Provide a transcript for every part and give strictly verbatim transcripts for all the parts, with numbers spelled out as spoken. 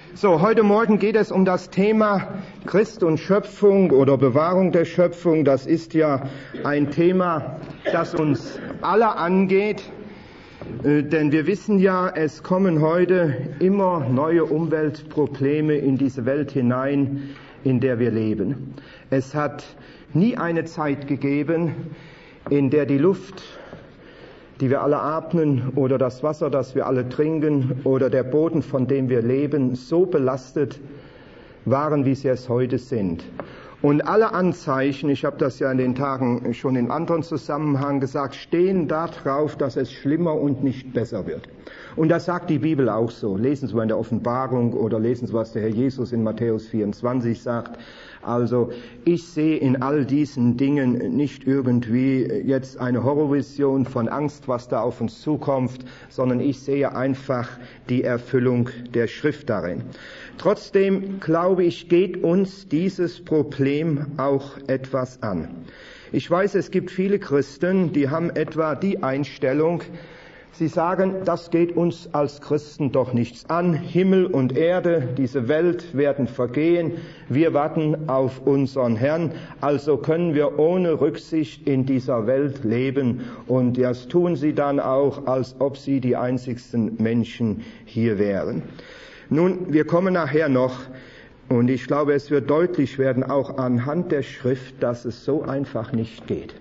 So, heute Morgen geht es um das Thema Christ und Schöpfung oder Bewahrung der Schöpfung. Das ist ja ein Thema, das uns alle angeht, äh, denn wir wissen ja, es kommen heute immer neue Umweltprobleme in diese Welt hinein, in der wir leben. Es hat nie eine Zeit gegeben, in der die Luft, die wir alle atmen, oder das Wasser, das wir alle trinken, oder der Boden, von dem wir leben, so belastet waren, wie sie es heute sind. Und alle Anzeichen, ich habe das ja in den Tagen schon in anderen Zusammenhang gesagt, stehen darauf, dass es schlimmer und nicht besser wird. Und das sagt die Bibel auch so. Lesen Sie mal in der Offenbarung oder lesen Sie, was der Herr Jesus in Matthäus vierundzwanzig sagt. Also ich sehe in all diesen Dingen nicht irgendwie jetzt eine Horrorvision von Angst, was da auf uns zukommt, sondern ich sehe einfach die Erfüllung der Schrift darin. Trotzdem, glaube ich, geht uns dieses Problem auch etwas an. Ich weiß, es gibt viele Christen, die haben etwa die Einstellung, sie sagen, das geht uns als Christen doch nichts an. Himmel und Erde, diese Welt werden vergehen. Wir warten auf unseren Herrn. Also können wir ohne Rücksicht in dieser Welt leben. Und das tun sie dann auch, als ob sie die einzigsten Menschen hier wären. Nun, wir kommen nachher noch. Und ich glaube, es wird deutlich werden, auch anhand der Schrift, dass es so einfach nicht geht.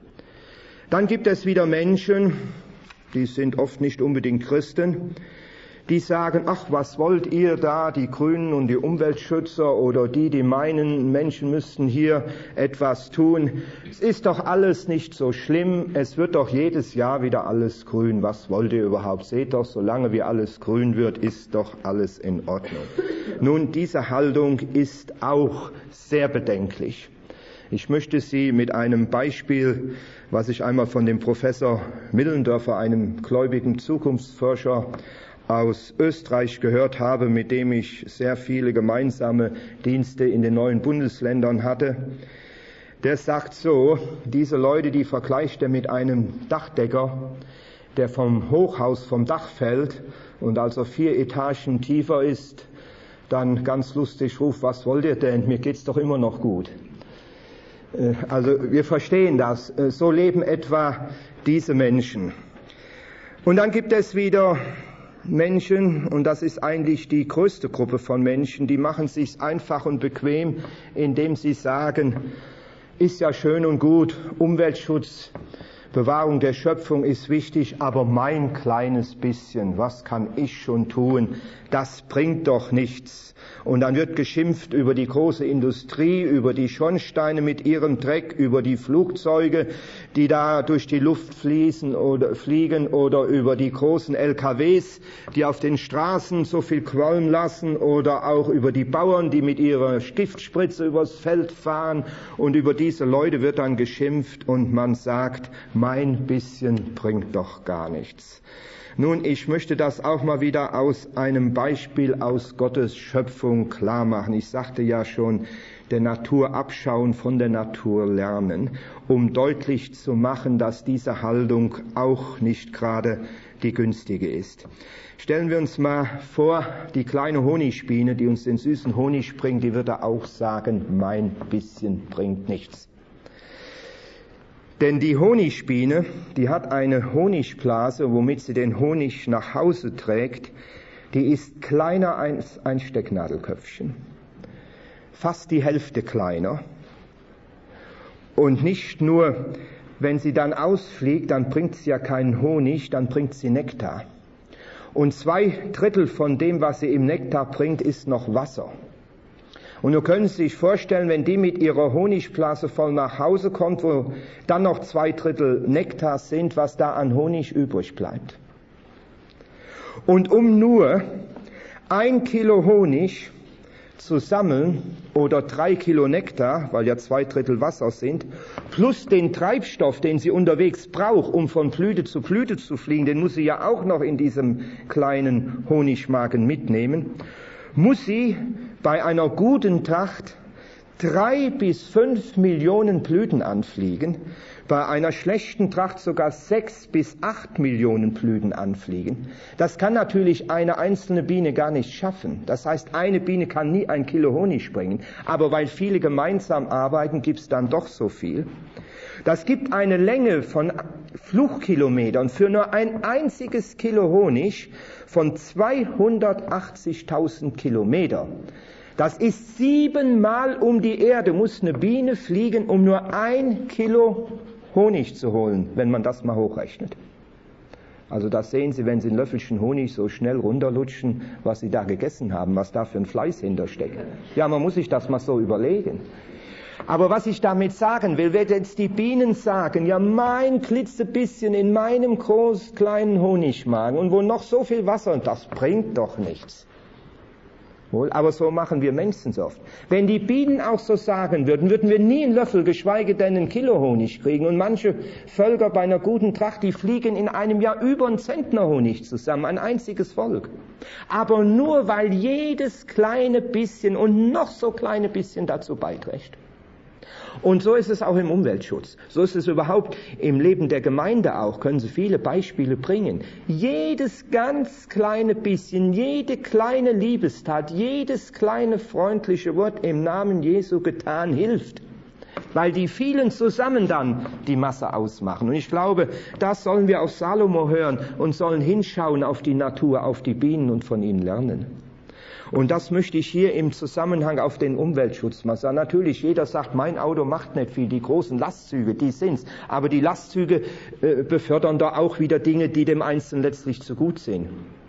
Dann gibt es wieder Menschen, die sind oft nicht unbedingt Christen, die sagen, ach, was wollt ihr da, die Grünen und die Umweltschützer oder die, die meinen, Menschen müssten hier etwas tun. Es ist doch alles nicht so schlimm, es wird doch jedes Jahr wieder alles grün. Was wollt ihr überhaupt? Seht doch, solange wie alles grün wird, ist doch alles in Ordnung. Nun, diese Haltung ist auch sehr bedenklich. Ich möchte Sie mit einem Beispiel, was ich einmal von dem Professor Millendorfer, einem gläubigen Zukunftsforscher aus Österreich gehört habe, mit dem ich sehr viele gemeinsame Dienste in den neuen Bundesländern hatte. Der sagt so, diese Leute, die vergleicht er mit einem Dachdecker, der vom Hochhaus vom Dach fällt und also vier Etagen tiefer ist, dann ganz lustig ruft, was wollt ihr denn? Mir geht's doch immer noch gut. Also wir verstehen das. So leben etwa diese Menschen. Und dann gibt es wieder Menschen, und das ist eigentlich die größte Gruppe von Menschen, die machen es sich einfach und bequem, indem sie sagen, ist ja schön und gut, Umweltschutz, Bewahrung der Schöpfung ist wichtig, aber mein kleines bisschen, was kann ich schon tun, das bringt doch nichts. Und dann wird geschimpft über die große Industrie, über die Schornsteine mit ihrem Dreck, über die Flugzeuge, die da durch die Luft fließen oder fliegen, oder über die großen L K Ws, die auf den Straßen so viel qualmen lassen, oder auch über die Bauern, die mit ihrer Giftspritze übers Feld fahren. Und über diese Leute wird dann geschimpft und man sagt, mein bisschen bringt doch gar nichts. Nun, ich möchte das auch mal wieder aus einem Beispiel aus Gottes Schöpfung klar machen. Ich sagte ja schon, der Natur abschauen, von der Natur lernen, um deutlich zu machen, dass diese Haltung auch nicht gerade die günstige ist. Stellen wir uns mal vor, die kleine Honigbiene, die uns den süßen Honig bringt, die würde auch sagen, mein bisschen bringt nichts. Denn die Honigbiene, die hat eine Honigblase, womit sie den Honig nach Hause trägt, die ist kleiner als ein Stecknadelköpfchen. Fast die Hälfte kleiner. Und nicht nur, wenn sie dann ausfliegt, dann bringt sie ja keinen Honig, dann bringt sie Nektar. Und zwei Drittel von dem, was sie im Nektar bringt, ist noch Wasser. Und du könntest sich vorstellen, wenn die mit ihrer Honigblase voll nach Hause kommt, wo dann noch zwei Drittel Nektar sind, was da an Honig übrig bleibt. Und um nur ein Kilo Honig zu sammeln oder drei Kilo Nektar, weil ja zwei Drittel Wasser sind, plus den Treibstoff, den sie unterwegs braucht, um von Blüte zu Blüte zu fliegen, den muss sie ja auch noch in diesem kleinen Honigmagen mitnehmen, muss sie bei einer guten Tracht drei bis fünf Millionen Blüten anfliegen, bei einer schlechten Tracht sogar sechs bis acht Millionen Blüten anfliegen. Das kann natürlich eine einzelne Biene gar nicht schaffen. Das heißt, eine Biene kann nie ein Kilo Honig bringen, aber weil viele gemeinsam arbeiten, gibt es dann doch so viel. Das gibt eine Länge von Flugkilometern für nur ein einziges Kilo Honig von zweihundertachtzigtausend Kilometer. Das ist siebenmal um die Erde, muss eine Biene fliegen, um nur ein Kilo Honig zu holen, wenn man das mal hochrechnet. Also das sehen Sie, wenn Sie ein Löffelchen Honig so schnell runterlutschen, was Sie da gegessen haben, was da für ein Fleiß hintersteckt. Ja, man muss sich das mal so überlegen. Aber was ich damit sagen will, wenn jetzt die Bienen sagen, ja mein klitzebisschen in meinem groß kleinen Honigmagen und wo noch so viel Wasser, und das bringt doch nichts. Wohl, aber so machen wir Menschen so oft. Wenn die Bienen auch so sagen würden, würden wir nie einen Löffel, geschweige denn ein Kilo Honig kriegen. Und manche Völker bei einer guten Tracht, die fliegen in einem Jahr über einen Zentner Honig zusammen, ein einziges Volk. Aber nur weil jedes kleine bisschen und noch so kleine bisschen dazu beiträgt. Und so ist es auch im Umweltschutz. So ist es überhaupt im Leben der Gemeinde auch. Können Sie viele Beispiele bringen. Jedes ganz kleine bisschen, jede kleine Liebestat, jedes kleine freundliche Wort im Namen Jesu getan hilft. Weil die vielen zusammen dann die Masse ausmachen. Und ich glaube, das sollen wir auf Salomo hören und sollen hinschauen auf die Natur, auf die Bienen und von ihnen lernen. Und das möchte ich hier im Zusammenhang auf den Umweltschutz mal sagen. Natürlich, jeder sagt, mein Auto macht nicht viel, die großen Lastzüge, die sind's. Aber die Lastzüge äh, befördern da auch wieder Dinge, die dem Einzelnen letztlich zu gut sind.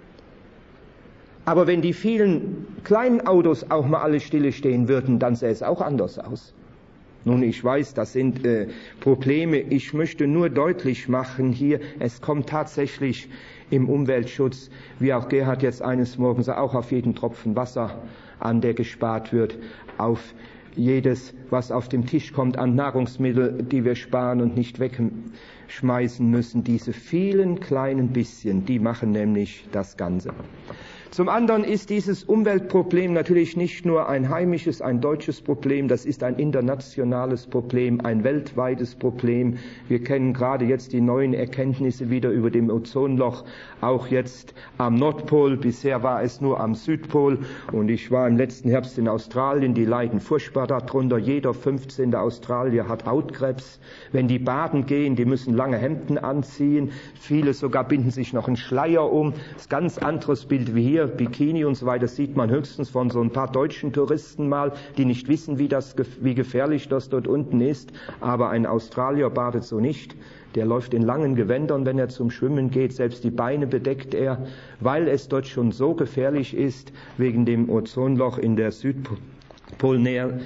Aber wenn die vielen kleinen Autos auch mal alle stille stehen würden, dann sähe es auch anders aus. Nun, ich weiß, das sind äh, Probleme. Ich möchte nur deutlich machen hier, es kommt tatsächlich im Umweltschutz, wie auch Gerhard jetzt eines Morgens auch auf jeden Tropfen Wasser an, der gespart wird, auf jedes, was auf dem Tisch kommt an Nahrungsmittel, die wir sparen und nicht wegschmeißen müssen. Diese vielen kleinen bisschen, die machen nämlich das Ganze. Zum anderen ist dieses Umweltproblem natürlich nicht nur ein heimisches, ein deutsches Problem, das ist ein internationales Problem, ein weltweites Problem. Wir kennen gerade jetzt die neuen Erkenntnisse wieder über dem Ozonloch, auch jetzt am Nordpol, bisher war es nur am Südpol, und ich war im letzten Herbst in Australien, die leiden furchtbar darunter, jeder fünfzehnte Australier hat Hautkrebs, wenn die baden gehen, die müssen lange Hemden anziehen, viele sogar binden sich noch einen Schleier um, das ist ein ganz anderes Bild wie hier, Bikini und so weiter, sieht man höchstens von so ein paar deutschen Touristen mal, die nicht wissen, wie das, wie gefährlich das dort unten ist. Aber ein Australier badet so nicht. Der läuft in langen Gewändern, wenn er zum Schwimmen geht. Selbst die Beine bedeckt er, weil es dort schon so gefährlich ist, wegen dem Ozonloch in der Südpolnähe.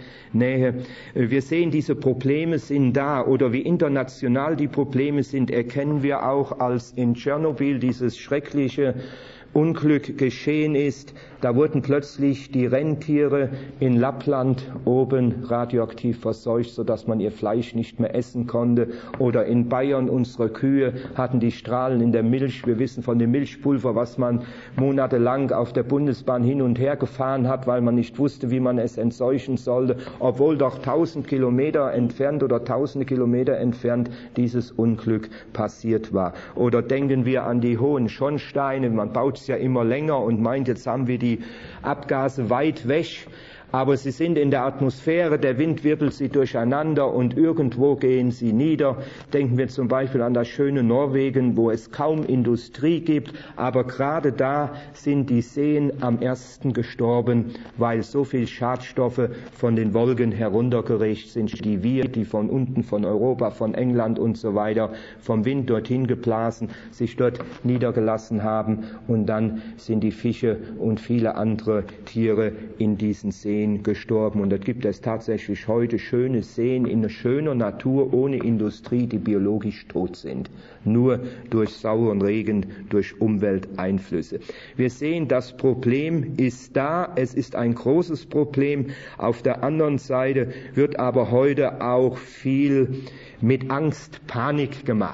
Wir sehen, diese Probleme sind da, oder wie international die Probleme sind, erkennen wir auch, als in Tschernobyl dieses schreckliche Unglück geschehen ist. Da wurden plötzlich die Rentiere in Lappland oben radioaktiv verseucht, sodass man ihr Fleisch nicht mehr essen konnte. Oder in Bayern, unsere Kühe hatten die Strahlen in der Milch. Wir wissen von dem Milchpulver, was man monatelang auf der Bundesbahn hin und her gefahren hat, weil man nicht wusste, wie man es entseuchen sollte, obwohl doch tausend Kilometer entfernt oder tausende Kilometer entfernt dieses Unglück passiert war. Oder denken wir an die hohen Schornsteine. Man baut es ja immer länger und meint, jetzt haben wir die Abgase weit weg, aber sie sind in der Atmosphäre, der Wind wirbelt sie durcheinander und irgendwo gehen sie nieder. Denken wir zum Beispiel an das schöne Norwegen, wo es kaum Industrie gibt, aber gerade da sind die Seen am ersten gestorben, weil so viel Schadstoffe von den Wolken heruntergeregt sind, die wir, die von unten, von Europa, von England und so weiter, vom Wind dorthin geblasen, sich dort niedergelassen haben, und dann sind die Fische und viele andere Tiere in diesen Seen gestorben. Und da gibt es tatsächlich heute schöne Seen in schöner Natur, ohne Industrie, die biologisch tot sind. Nur durch sauren Regen, durch Umwelteinflüsse. Wir sehen, das Problem ist da, es ist ein großes Problem. Auf der anderen Seite wird aber heute auch viel mit Angst, Panik gemacht.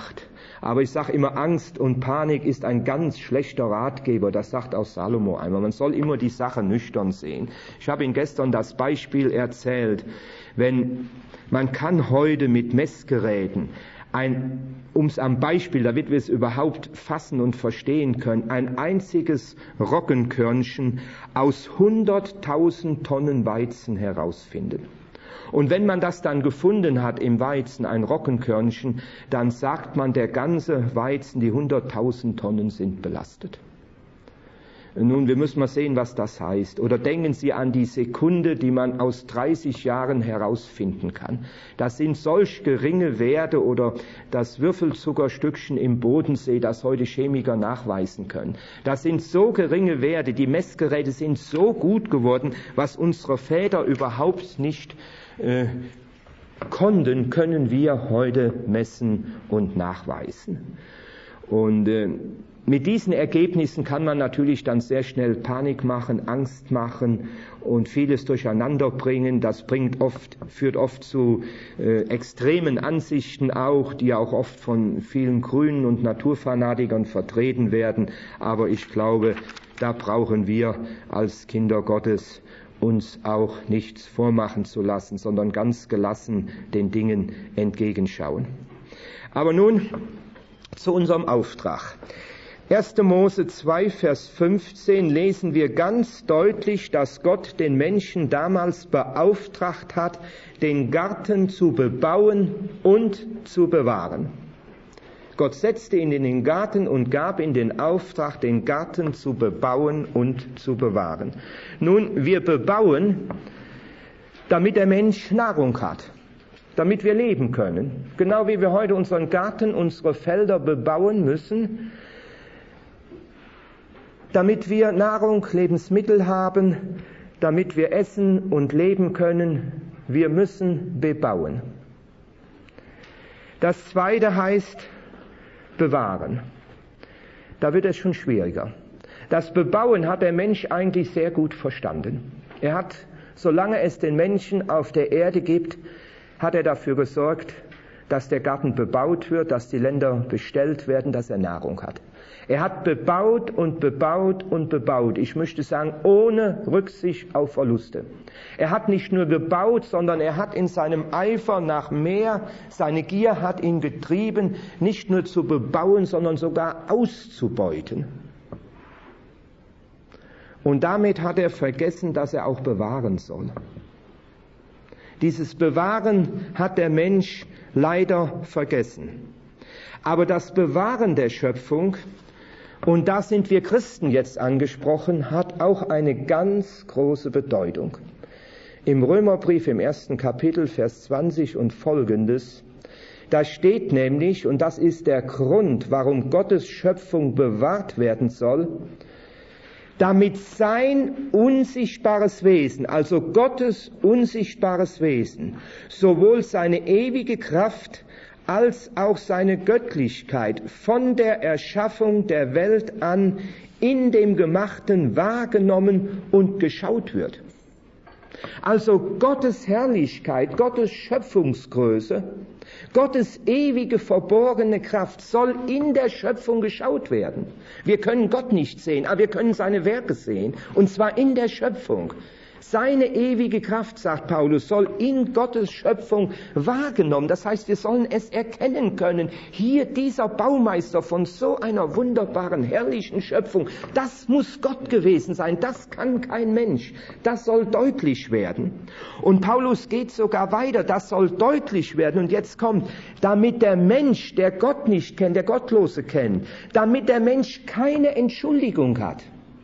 Aber ich sage immer, Angst und Panik ist ein ganz schlechter Ratgeber. Das sagt auch Salomo einmal. Man soll immer die Sache nüchtern sehen. Ich habe Ihnen gestern das Beispiel erzählt. Wenn man kann heute mit Messgeräten ein, um es am Beispiel, damit wir es überhaupt fassen und verstehen können, ein einziges Roggenkörnchen aus hunderttausend Tonnen Weizen herausfinden. Und wenn man das dann gefunden hat im Weizen, ein Roggenkörnchen, dann sagt man, der ganze Weizen, die hunderttausend Tonnen sind belastet. Nun, wir müssen mal sehen, was das heißt. Oder denken Sie an die Sekunde, die man aus dreißig Jahren herausfinden kann. Das sind solch geringe Werte oder das Würfelzuckerstückchen im Bodensee, das heute Chemiker nachweisen können. Das sind so geringe Werte, die Messgeräte sind so gut geworden, was unsere Väter überhaupt nicht äh, konnten, können wir heute messen und nachweisen. Und äh, mit diesen Ergebnissen kann man natürlich dann sehr schnell Panik machen, Angst machen und vieles durcheinander bringen. Das bringt oft, führt oft zu äh, extremen Ansichten auch, die auch oft von vielen Grünen und Naturfanatikern vertreten werden. Aber ich glaube, da brauchen wir als Kinder Gottes uns auch nichts vormachen zu lassen, sondern ganz gelassen den Dingen entgegenschauen. Aber nun zu unserem Auftrag. erster Mose zwei, Vers fünfzehn lesen wir ganz deutlich, dass Gott den Menschen damals beauftragt hat, den Garten zu bebauen und zu bewahren. Gott setzte ihn in den Garten und gab ihm den Auftrag, den Garten zu bebauen und zu bewahren. Nun, wir bebauen, damit der Mensch Nahrung hat, damit wir leben können. Genau wie wir heute unseren Garten, unsere Felder bebauen müssen, damit wir Nahrung, Lebensmittel haben, damit wir essen und leben können. Wir müssen bebauen. Das zweite heißt bewahren. Da wird es schon schwieriger. Das Bebauen hat der Mensch eigentlich sehr gut verstanden. Er hat, solange es den Menschen auf der Erde gibt, hat er dafür gesorgt, dass der Garten bebaut wird, dass die Länder bestellt werden, dass er Nahrung hat. Er hat bebaut und bebaut und bebaut. Ich möchte sagen, ohne Rücksicht auf Verluste. Er hat nicht nur gebaut, sondern er hat in seinem Eifer nach mehr, seine Gier hat ihn getrieben, nicht nur zu bebauen, sondern sogar auszubeuten. Und damit hat er vergessen, dass er auch bewahren soll. Dieses Bewahren hat der Mensch leider vergessen. Aber das Bewahren der Schöpfung, und da sind wir Christen jetzt angesprochen, hat auch eine ganz große Bedeutung. Im Römerbrief im ersten Kapitel, Vers zwanzig und folgendes, da steht nämlich, und das ist der Grund, warum Gottes Schöpfung bewahrt werden soll, damit sein unsichtbares Wesen, also Gottes unsichtbares Wesen, sowohl seine ewige Kraft als auch seine Göttlichkeit von der Erschaffung der Welt an in dem Gemachten wahrgenommen und geschaut wird. Also Gottes Herrlichkeit, Gottes Schöpfungsgröße, Gottes ewige verborgene Kraft soll in der Schöpfung geschaut werden. Wir können Gott nicht sehen, aber wir können seine Werke sehen, und zwar in der Schöpfung. Seine ewige Kraft, sagt Paulus, soll in Gottes Schöpfung wahrgenommen. Das heißt, wir sollen es erkennen können. Hier dieser Baumeister von so einer wunderbaren, herrlichen Schöpfung, das muss Gott gewesen sein. Das kann kein Mensch. Das soll deutlich werden. Und Paulus geht sogar weiter. Das soll deutlich werden. Und jetzt kommt, damit der Mensch, der Gott nicht kennt, der Gottlose kennt, damit der Mensch keine Entschuldigung hat.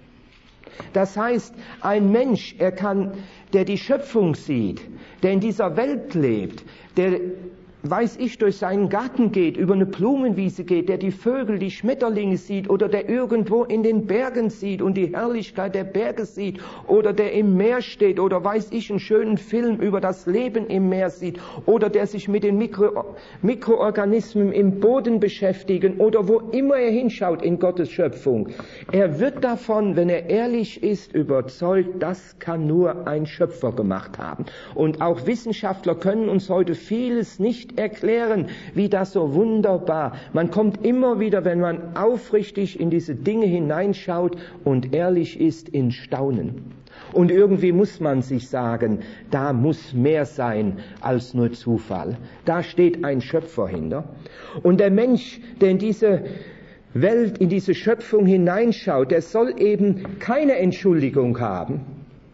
Das heißt, ein Mensch, er kann, der die Schöpfung sieht, der in dieser Welt lebt, der, weiß ich, durch seinen Garten geht, über eine Blumenwiese geht, der die Vögel, die Schmetterlinge sieht oder der irgendwo in den Bergen sieht und die Herrlichkeit der Berge sieht oder der im Meer steht oder weiß ich, einen schönen Film über das Leben im Meer sieht oder der sich mit den Mikro, Mikroorganismen im Boden beschäftigen oder wo immer er hinschaut in Gottes Schöpfung. Er wird davon, wenn er ehrlich ist, überzeugt, das kann nur ein Schöpfer gemacht haben. Und auch Wissenschaftler können uns heute vieles nicht nicht erklären, wie das so wunderbar. Man kommt immer wieder, wenn man aufrichtig in diese Dinge hineinschaut und ehrlich ist, in Staunen. Und irgendwie muss man sich sagen, da muss mehr sein als nur Zufall. Da steht ein Schöpfer hinter. Und der Mensch, der in diese Welt, in diese Schöpfung hineinschaut, der soll eben keine Entschuldigung haben.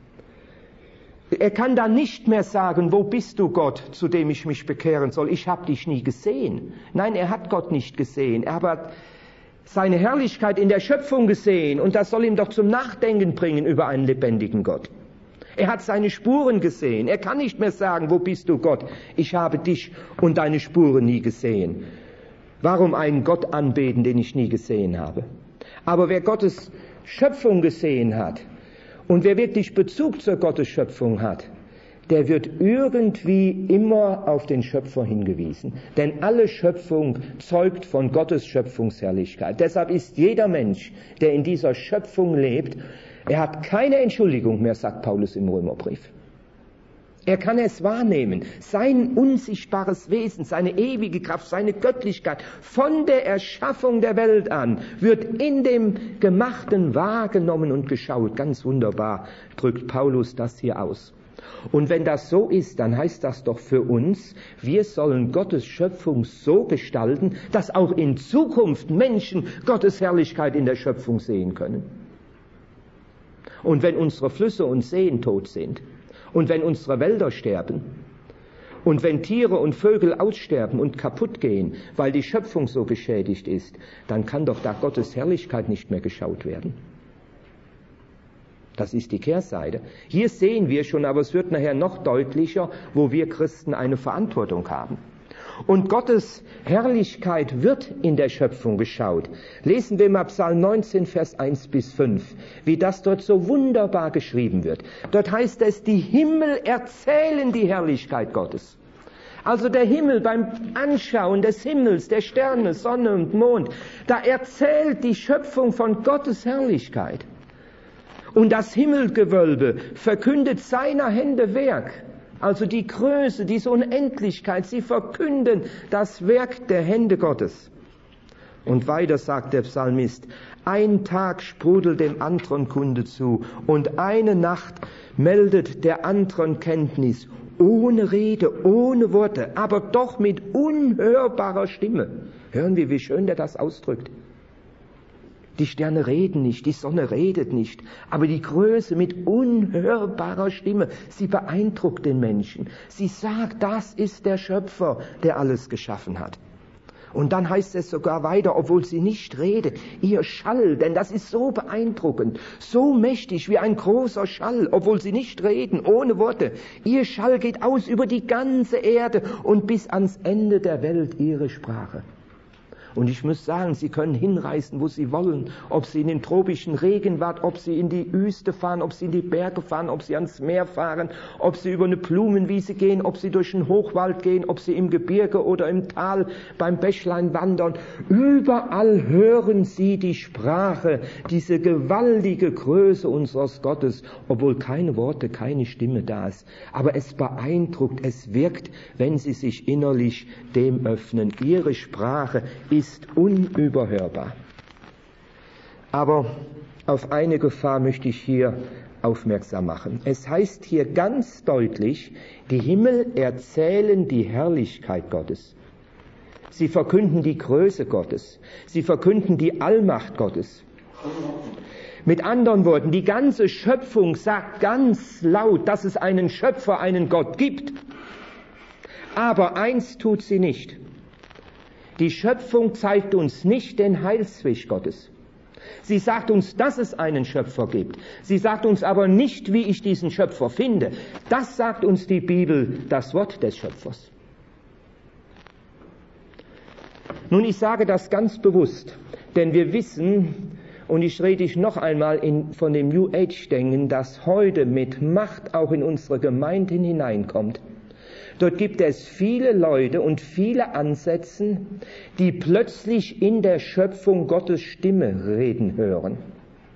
Er kann da nicht mehr sagen, wo bist du Gott, zu dem ich mich bekehren soll? Ich habe dich nie gesehen. Nein, er hat Gott nicht gesehen. Er hat seine Herrlichkeit in der Schöpfung gesehen und das soll ihm doch zum Nachdenken bringen über einen lebendigen Gott. Er hat seine Spuren gesehen. Er kann nicht mehr sagen, wo bist du Gott? Ich habe dich und deine Spuren nie gesehen. Warum einen Gott anbeten, den ich nie gesehen habe? Aber wer Gottes Schöpfung gesehen hat und wer wirklich Bezug zur Gottes Schöpfung hat, der wird irgendwie immer auf den Schöpfer hingewiesen. Denn alle Schöpfung zeugt von Gottes Schöpfungsherrlichkeit. Deshalb ist jeder Mensch, der in dieser Schöpfung lebt, er hat keine Entschuldigung mehr, sagt Paulus im Römerbrief. Er kann es wahrnehmen, sein unsichtbares Wesen, seine ewige Kraft, seine Göttlichkeit von der Erschaffung der Welt an wird in dem Gemachten wahrgenommen und geschaut. Ganz wunderbar drückt Paulus das hier aus. Und wenn das so ist, dann heißt das doch für uns, wir sollen Gottes Schöpfung so gestalten, dass auch in Zukunft Menschen Gottes Herrlichkeit in der Schöpfung sehen können. Und wenn unsere Flüsse und Seen tot sind, und wenn unsere Wälder sterben, und wenn Tiere und Vögel aussterben und kaputt gehen, weil die Schöpfung so geschädigt ist, dann kann doch da Gottes Herrlichkeit nicht mehr geschaut werden. Das ist die Kehrseite. Hier sehen wir schon, aber es wird nachher noch deutlicher, wo wir Christen eine Verantwortung haben. Und Gottes Herrlichkeit wird in der Schöpfung geschaut. Lesen wir mal Psalm neunzehn, Vers eins bis fünf, wie das dort so wunderbar geschrieben wird. Dort heißt es, die Himmel erzählen die Herrlichkeit Gottes. Also der Himmel beim Anschauen des Himmels, der Sterne, Sonne und Mond, da erzählt die Schöpfung von Gottes Herrlichkeit. Und das Himmelgewölbe verkündet seiner Hände Werk. Also die Größe, diese Unendlichkeit, sie verkünden das Werk der Hände Gottes. Und weiter sagt der Psalmist, ein Tag sprudelt dem anderen Kunde zu und eine Nacht meldet der anderen Kenntnis, ohne Rede, ohne Worte, aber doch mit unhörbarer Stimme. Hören wir, wie schön der das ausdrückt. Die Sterne reden nicht, die Sonne redet nicht, aber die Größe mit unhörbarer Stimme, sie beeindruckt den Menschen. Sie sagt, das ist der Schöpfer, der alles geschaffen hat. Und dann heißt es sogar weiter, obwohl sie nicht redet, ihr Schall, denn das ist so beeindruckend, so mächtig wie ein großer Schall, obwohl sie nicht reden, ohne Worte. Ihr Schall geht aus über die ganze Erde und bis ans Ende der Welt ihre Sprache. Und ich muss sagen, Sie können hinreisen, wo Sie wollen, ob Sie in den tropischen Regenwald, ob Sie in die Wüste fahren, ob Sie in die Berge fahren, ob Sie ans Meer fahren, ob Sie über eine Blumenwiese gehen, ob Sie durch den Hochwald gehen, ob Sie im Gebirge oder im Tal beim Bächlein wandern. Überall hören Sie die Sprache, diese gewaltige Größe unseres Gottes, obwohl keine Worte, keine Stimme da ist. Aber es beeindruckt, es wirkt, wenn Sie sich innerlich dem öffnen. Ihre Sprache ist ist unüberhörbar. Aber auf eine Gefahr möchte ich hier aufmerksam machen. Es heißt hier ganz deutlich, die Himmel erzählen die Herrlichkeit Gottes. Sie verkünden die Größe Gottes. Sie verkünden die Allmacht Gottes. Mit anderen Worten, die ganze Schöpfung sagt ganz laut, dass es einen Schöpfer, einen Gott gibt. Aber eins tut sie nicht. Die Schöpfung zeigt uns nicht den Heilsweg Gottes. Sie sagt uns, dass es einen Schöpfer gibt. Sie sagt uns aber nicht, wie ich diesen Schöpfer finde. Das sagt uns die Bibel, das Wort des Schöpfers. Nun, ich sage das ganz bewusst, denn wir wissen, und ich rede ich noch einmal in, von dem New Age-Denken, das heute mit Macht auch in unsere Gemeinden hineinkommt. Dort gibt es viele Leute und viele Ansätze, die plötzlich in der Schöpfung Gottes Stimme reden hören.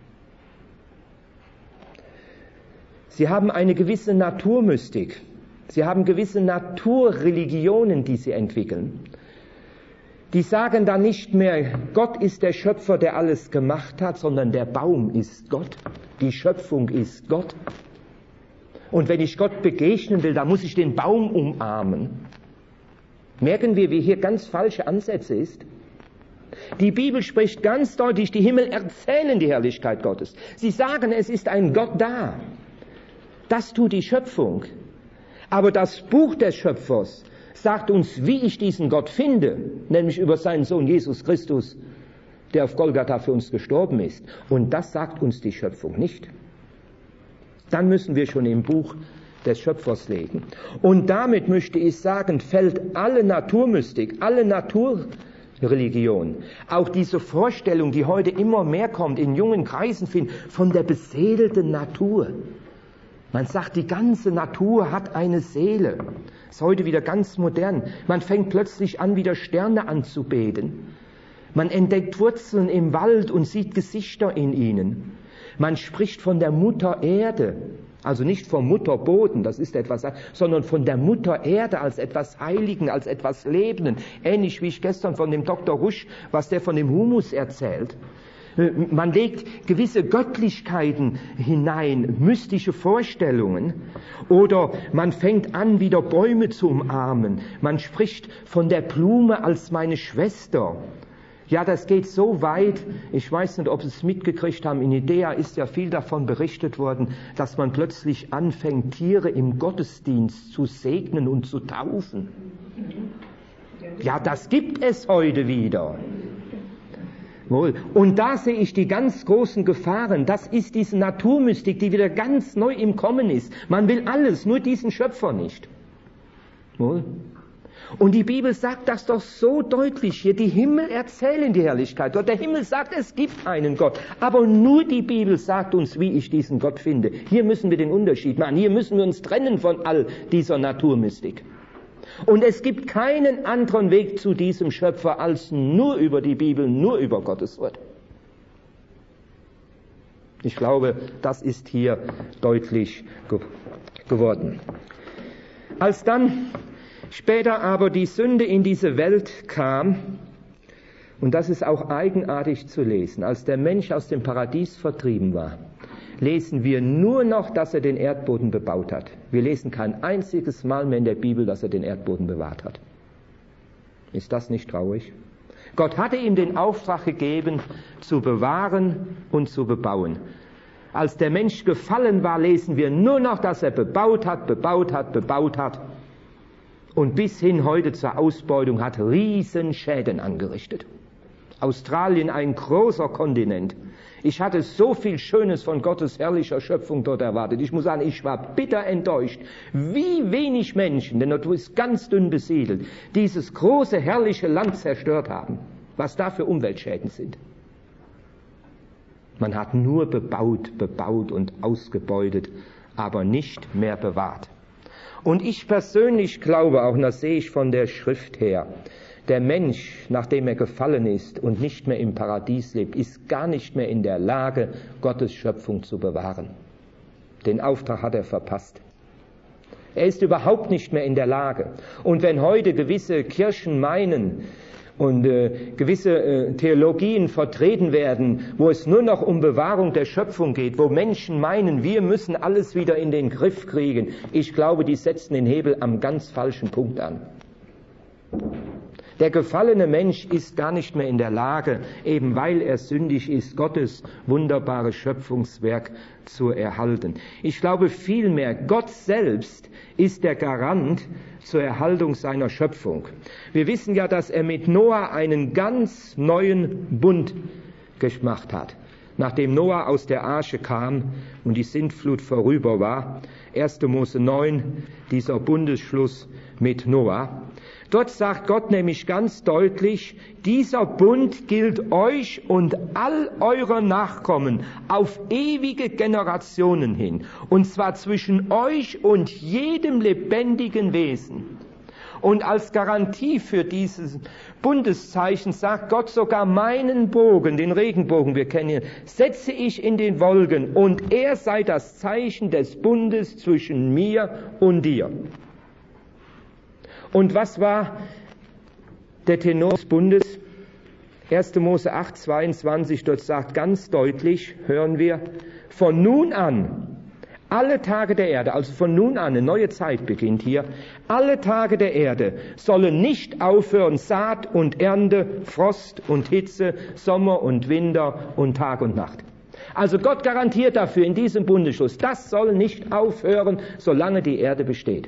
Sie haben eine gewisse Naturmystik. Sie haben gewisse Naturreligionen, die sie entwickeln. Die sagen dann nicht mehr, Gott ist der Schöpfer, der alles gemacht hat, sondern der Baum ist Gott, die Schöpfung ist Gott. Und wenn ich Gott begegnen will, dann muss ich den Baum umarmen. Merken wir, wie hier ganz falsche Ansätze ist? Die Bibel spricht ganz deutlich, die Himmel erzählen die Herrlichkeit Gottes. Sie sagen, es ist ein Gott da. Das tut die Schöpfung. Aber das Buch des Schöpfers sagt uns, wie ich diesen Gott finde, nämlich über seinen Sohn Jesus Christus, der auf Golgatha für uns gestorben ist. Und das sagt uns die Schöpfung nicht. Dann müssen wir schon im Buch des Schöpfers legen. Und damit möchte ich sagen, fällt alle Naturmystik, alle Naturreligion, auch diese Vorstellung, die heute immer mehr kommt, in jungen Kreisen finden, von der beseelten Natur. Man sagt, die ganze Natur hat eine Seele. Das ist heute wieder ganz modern. Man fängt plötzlich an, wieder Sterne anzubeten. Man entdeckt Wurzeln im Wald und sieht Gesichter in ihnen. Man spricht von der Mutter Erde, also nicht vom Mutterboden, das ist etwas, sondern von der Mutter Erde als etwas Heiligen, als etwas Lebenden. Ähnlich wie ich gestern von dem Doktor Rusch, was der von dem Humus erzählt. Man legt gewisse Göttlichkeiten hinein, mystische Vorstellungen, oder man fängt an, wieder Bäume zu umarmen. Man spricht von der Blume als meine Schwester. Ja, das geht so weit, ich weiß nicht, ob Sie es mitgekriegt haben, in Idea ist ja viel davon berichtet worden, dass man plötzlich anfängt, Tiere im Gottesdienst zu segnen und zu taufen. Ja, das gibt es heute wieder. Und da sehe ich die ganz großen Gefahren. Das ist diese Naturmystik, die wieder ganz neu im Kommen ist. Man will alles, nur diesen Schöpfer nicht. Und die Bibel sagt das doch so deutlich hier. Die Himmel erzählen die Herrlichkeit Gott. Der Himmel sagt, es gibt einen Gott. Aber nur die Bibel sagt uns, wie ich diesen Gott finde. Hier müssen wir den Unterschied machen. Hier müssen wir uns trennen von all dieser Naturmystik. Und es gibt keinen anderen Weg zu diesem Schöpfer als nur über die Bibel, nur über Gottes Wort. Ich glaube, das ist hier deutlich ge- geworden. Als dann später aber die Sünde in diese Welt kam, und das ist auch eigenartig zu lesen, als der Mensch aus dem Paradies vertrieben war, lesen wir nur noch, dass er den Erdboden bebaut hat. Wir lesen kein einziges Mal mehr in der Bibel, dass er den Erdboden bewahrt hat. Ist das nicht traurig? Gott hatte ihm den Auftrag gegeben, zu bewahren und zu bebauen. Als der Mensch gefallen war, lesen wir nur noch, dass er bebaut hat, bebaut hat, bebaut hat und bis hin heute zur Ausbeutung hat Riesenschäden angerichtet. Australien, ein großer Kontinent. Ich hatte so viel Schönes von Gottes herrlicher Schöpfung dort erwartet. Ich muss sagen, ich war bitter enttäuscht, wie wenig Menschen, denn dort ist ganz dünn besiedelt, dieses große herrliche Land zerstört haben. Was da für Umweltschäden sind. Man hat nur bebaut, bebaut und ausgebeutet, aber nicht mehr bewahrt. Und ich persönlich glaube auch, und das sehe ich von der Schrift her, der Mensch, nachdem er gefallen ist und nicht mehr im Paradies lebt, ist gar nicht mehr in der Lage, Gottes Schöpfung zu bewahren. Den Auftrag hat er verpasst. Er ist überhaupt nicht mehr in der Lage. Und wenn heute gewisse Kirchen meinen und äh, gewisse äh, Theologien vertreten werden, wo es nur noch um Bewahrung der Schöpfung geht, wo Menschen meinen, wir müssen alles wieder in den Griff kriegen, ich glaube, die setzen den Hebel am ganz falschen Punkt an. Der gefallene Mensch ist gar nicht mehr in der Lage, eben weil er sündig ist, Gottes wunderbares Schöpfungswerk zu erhalten. Ich glaube vielmehr, Gott selbst ist der Garant zur Erhaltung seiner Schöpfung. Wir wissen ja, dass er mit Noah einen ganz neuen Bund gemacht hat. Nachdem Noah aus der Arche kam und die Sintflut vorüber war, erster Mose neun, dieser Bundesschluss mit Noah. Dort sagt Gott nämlich ganz deutlich, dieser Bund gilt euch und all eurer Nachkommen auf ewige Generationen hin. Und zwar zwischen euch und jedem lebendigen Wesen. Und als Garantie für dieses Bundeszeichen sagt Gott sogar meinen Bogen, den Regenbogen, wir kennen ihn, setze ich in den Wolken und er sei das Zeichen des Bundes zwischen mir und dir. Und was war der Tenor des Bundes? erster Mose acht, zweiundzwanzig, dort sagt ganz deutlich, hören wir, von nun an, alle Tage der Erde, also von nun an, eine neue Zeit beginnt hier, alle Tage der Erde sollen nicht aufhören, Saat und Ernte, Frost und Hitze, Sommer und Winter und Tag und Nacht. Also Gott garantiert dafür in diesem Bundesschluss, das soll nicht aufhören, solange die Erde besteht.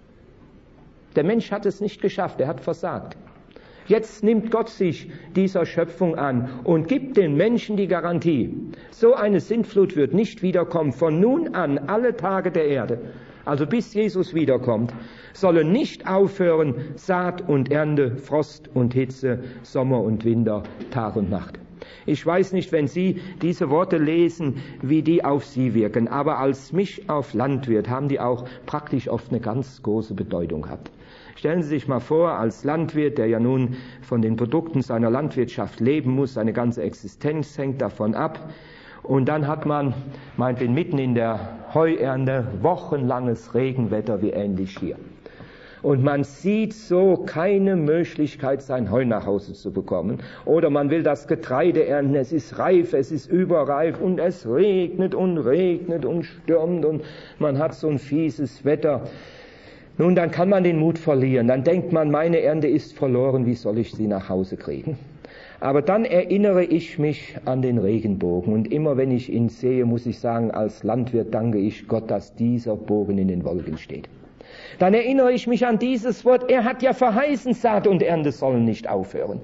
Der Mensch hat es nicht geschafft, er hat versagt. Jetzt nimmt Gott sich dieser Schöpfung an und gibt den Menschen die Garantie. So eine Sintflut wird nicht wiederkommen. Von nun an, alle Tage der Erde, also bis Jesus wiederkommt, sollen nicht aufhören Saat und Ernte, Frost und Hitze, Sommer und Winter, Tag und Nacht. Ich weiß nicht, wenn Sie diese Worte lesen, wie die auf Sie wirken, aber als mich auf Landwirt haben die auch praktisch oft eine ganz große Bedeutung gehabt. Stellen Sie sich mal vor, als Landwirt, der ja nun von den Produkten seiner Landwirtschaft leben muss, seine ganze Existenz hängt davon ab. Und dann hat man, meinetwegen mitten in der Heuernte, wochenlanges Regenwetter wie ähnlich hier. Und man sieht so keine Möglichkeit, sein Heu nach Hause zu bekommen. Oder man will das Getreide ernten, es ist reif, es ist überreif und es regnet und regnet und stürmt und man hat so ein fieses Wetter. Nun, dann kann man den Mut verlieren. Dann denkt man, meine Ernte ist verloren, wie soll ich sie nach Hause kriegen? Aber dann erinnere ich mich an den Regenbogen. Und immer wenn ich ihn sehe, muss ich sagen, als Landwirt danke ich Gott, dass dieser Bogen in den Wolken steht. Dann erinnere ich mich an dieses Wort, er hat ja verheißen, Saat und Ernte sollen nicht aufhören.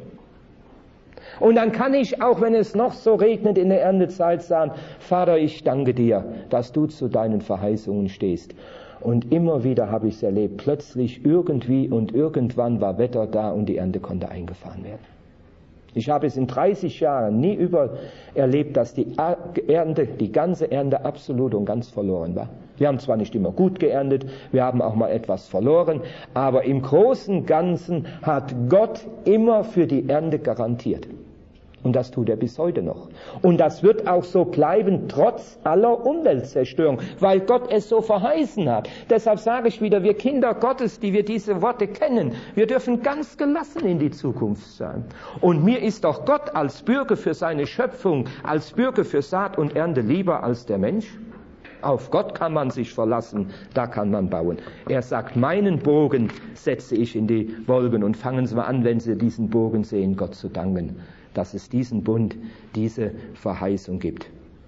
Und dann kann ich, auch wenn es noch so regnet in der Erntezeit, sagen, Vater, ich danke dir, dass du zu deinen Verheißungen stehst. Und immer wieder habe ich es erlebt, plötzlich irgendwie und irgendwann war Wetter da und die Ernte konnte eingefahren werden. Ich habe es in dreißig Jahren nie über erlebt, dass die Ernte, die ganze Ernte absolut und ganz verloren war. Wir haben zwar nicht immer gut geerntet, wir haben auch mal etwas verloren, aber im Großen und Ganzen hat Gott immer für die Ernte garantiert. Und das tut er bis heute noch. Und das wird auch so bleiben, trotz aller Umweltzerstörung, weil Gott es so verheißen hat. Deshalb sage ich wieder, wir Kinder Gottes, die wir diese Worte kennen, wir dürfen ganz gelassen in die Zukunft sein. Und mir ist doch Gott als Bürger für seine Schöpfung, als Bürger für Saat und Ernte lieber als der Mensch. Auf Gott kann man sich verlassen, da kann man bauen. Er sagt, meinen Bogen setze ich in die Wolken. Und fangen Sie mal an, wenn Sie diesen Bogen sehen, Gott zu danken, dass es diesen Bund, diese Verheißung gibt.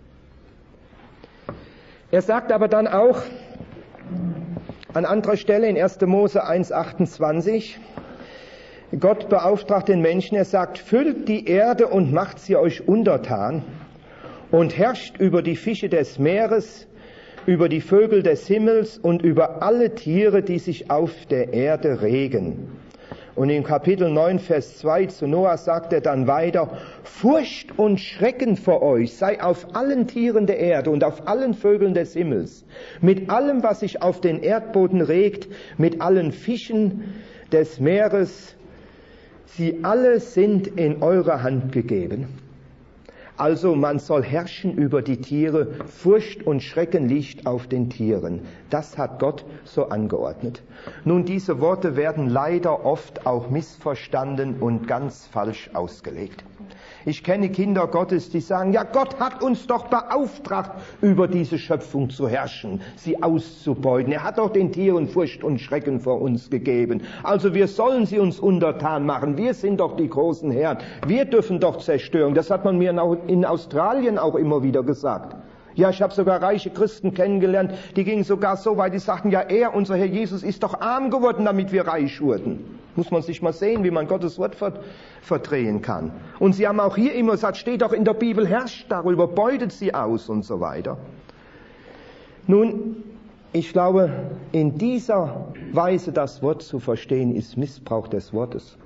Er sagt aber dann auch an anderer Stelle in erster Mose eins, achtundzwanzig, Gott beauftragt den Menschen, er sagt, füllt die Erde und macht sie euch untertan und herrscht über die Fische des Meeres, über die Vögel des Himmels und über alle Tiere, die sich auf der Erde regen. Und in Kapitel neun, Vers zwei zu Noah sagt er dann weiter, Furcht und Schrecken vor euch sei auf allen Tieren der Erde und auf allen Vögeln des Himmels, mit allem, was sich auf den Erdboden regt, mit allen Fischen des Meeres. Sie alle sind in eure Hand gegeben. Also man soll herrschen über die Tiere, Furcht und Schrecken liegt auf den Tieren. Das hat Gott so angeordnet. Nun, diese Worte werden leider oft auch missverstanden und ganz falsch ausgelegt. Ich kenne Kinder Gottes, die sagen, ja, Gott hat uns doch beauftragt, über diese Schöpfung zu herrschen, sie auszubeuten. Er hat doch den Tieren Furcht und Schrecken vor uns gegeben. Also wir sollen sie uns untertan machen. Wir sind doch die großen Herren. Wir dürfen doch zerstören. Das hat man mir in Australien auch immer wieder gesagt. Ja, ich habe sogar reiche Christen kennengelernt, die gingen sogar so weit, die sagten, ja, er, unser Herr Jesus, ist doch arm geworden, damit wir reich wurden. Muss man sich mal sehen, wie man Gottes Wort verdrehen kann. Und sie haben auch hier immer gesagt, steht doch in der Bibel, herrscht darüber, beutet sie aus und so weiter. Nun, ich glaube, in dieser Weise das Wort zu verstehen, ist Missbrauch des Wortes.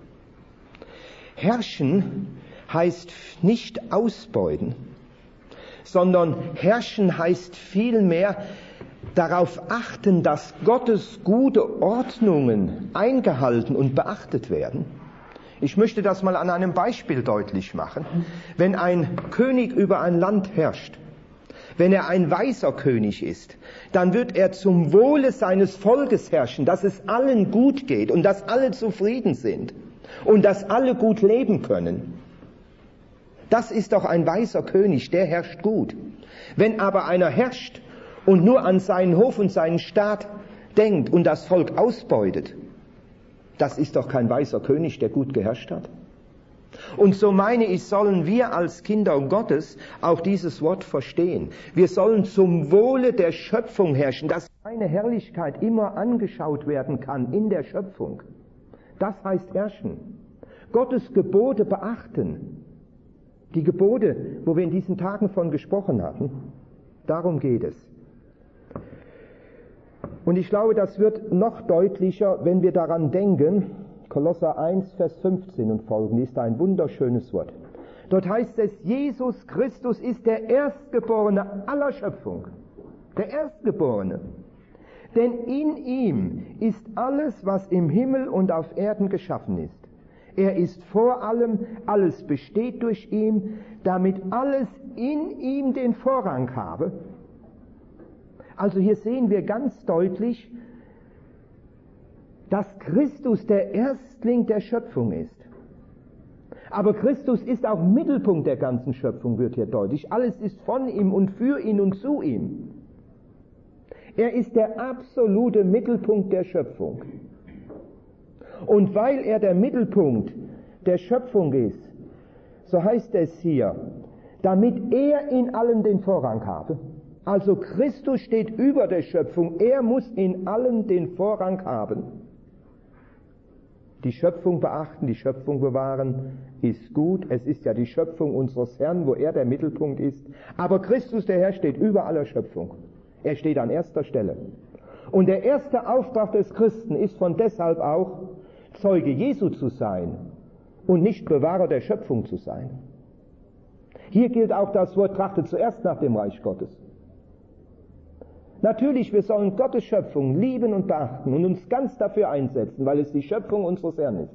Herrschen heißt nicht ausbeuten, sondern herrschen heißt vielmehr darauf achten, dass Gottes gute Ordnungen eingehalten und beachtet werden. Ich möchte das mal an einem Beispiel deutlich machen. Wenn ein König über ein Land herrscht, Wenn er ein weiser König ist, dann wird er zum Wohle seines Volkes herrschen, dass es allen gut geht und dass alle zufrieden sind und dass alle gut leben können. Das ist doch ein weiser König, der herrscht gut. Wenn aber einer herrscht und nur an seinen Hof und seinen Staat denkt und das Volk ausbeutet, das ist doch kein weiser König, der gut geherrscht hat. Und so meine ich, sollen wir als Kinder Gottes auch dieses Wort verstehen. Wir sollen zum Wohle der Schöpfung herrschen, dass seine Herrlichkeit immer angeschaut werden kann in der Schöpfung. Das heißt herrschen. Gottes Gebote beachten. Die Gebote, wo wir in diesen Tagen von gesprochen hatten, darum geht es. Und ich glaube, das wird noch deutlicher, wenn wir daran denken, Kolosser eins, Vers fünfzehn und folgende ist ein wunderschönes Wort. Dort heißt es, Jesus Christus ist der Erstgeborene aller Schöpfung. Der Erstgeborene. Denn in ihm ist alles, was im Himmel und auf Erden geschaffen ist. Er ist vor allem, alles besteht durch ihn, damit alles in ihm den Vorrang habe. Also hier sehen wir ganz deutlich, dass Christus der Erstling der Schöpfung ist. Aber Christus ist auch Mittelpunkt der ganzen Schöpfung, wird hier deutlich. Alles ist von ihm und für ihn und zu ihm. Er ist der absolute Mittelpunkt der Schöpfung. Und weil er der Mittelpunkt der Schöpfung ist, so heißt es hier, damit er in allem den Vorrang habe. Also Christus steht über der Schöpfung, er muss in allem den Vorrang haben. Die Schöpfung beachten, die Schöpfung bewahren, ist gut. Es ist ja die Schöpfung unseres Herrn, wo er der Mittelpunkt ist. Aber Christus, der Herr, steht über aller Schöpfung. Er steht an erster Stelle. Und der erste Auftrag des Christen ist von deshalb auch, Zeuge Jesu zu sein und nicht Bewahrer der Schöpfung zu sein. Hier gilt auch das Wort, trachtet zuerst nach dem Reich Gottes. Natürlich, wir sollen Gottes Schöpfung lieben und beachten und uns ganz dafür einsetzen, weil es die Schöpfung unseres Herrn ist.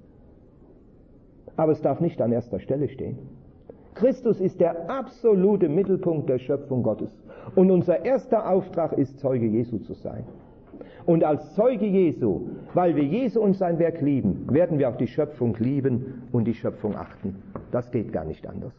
Aber es darf nicht an erster Stelle stehen. Christus ist der absolute Mittelpunkt der Schöpfung Gottes. Und unser erster Auftrag ist, Zeuge Jesu zu sein. Und als Zeuge Jesu, weil wir Jesu und sein Werk lieben, werden wir auch die Schöpfung lieben und die Schöpfung achten. Das geht gar nicht anders.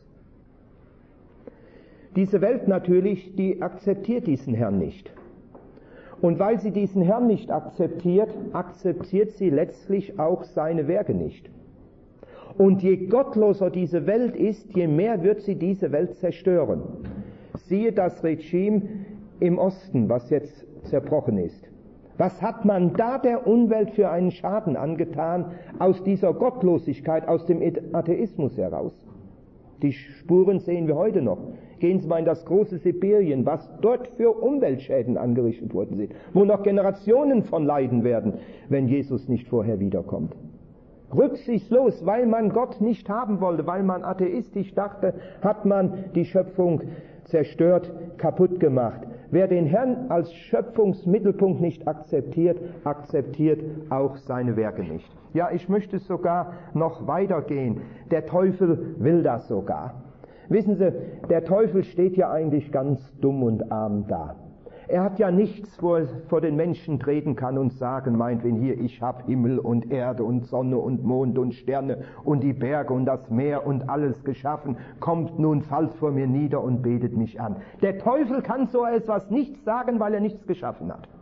Diese Welt natürlich, die akzeptiert diesen Herrn nicht. Und weil sie diesen Herrn nicht akzeptiert, akzeptiert sie letztlich auch seine Werke nicht. Und je gottloser diese Welt ist, je mehr wird sie diese Welt zerstören. Siehe das Regime im Osten, was jetzt zerbrochen ist. Was hat man da der Umwelt für einen Schaden angetan aus dieser Gottlosigkeit, aus dem Atheismus heraus? Die Spuren sehen wir heute noch. Gehen Sie mal in das große Sibirien, was dort für Umweltschäden angerichtet worden sind, wo noch Generationen von leiden werden, wenn Jesus nicht vorher wiederkommt. Rücksichtslos, weil man Gott nicht haben wollte, weil man atheistisch dachte, hat man die Schöpfung zerstört, kaputt gemacht. Wer den Herrn als Schöpfungsmittelpunkt nicht akzeptiert, akzeptiert auch seine Werke nicht. Ja, ich möchte sogar noch weitergehen. Der Teufel will das sogar. Wissen Sie, der Teufel steht ja eigentlich ganz dumm und arm da. Er hat ja nichts, wo er vor den Menschen treten kann und sagen, meinetwegen hier, ich hab Himmel und Erde und Sonne und Mond und Sterne und die Berge und das Meer und alles geschaffen. Kommt nun, fallt vor mir nieder und betet mich an. Der Teufel kann so etwas nicht sagen, weil er nichts geschaffen hat.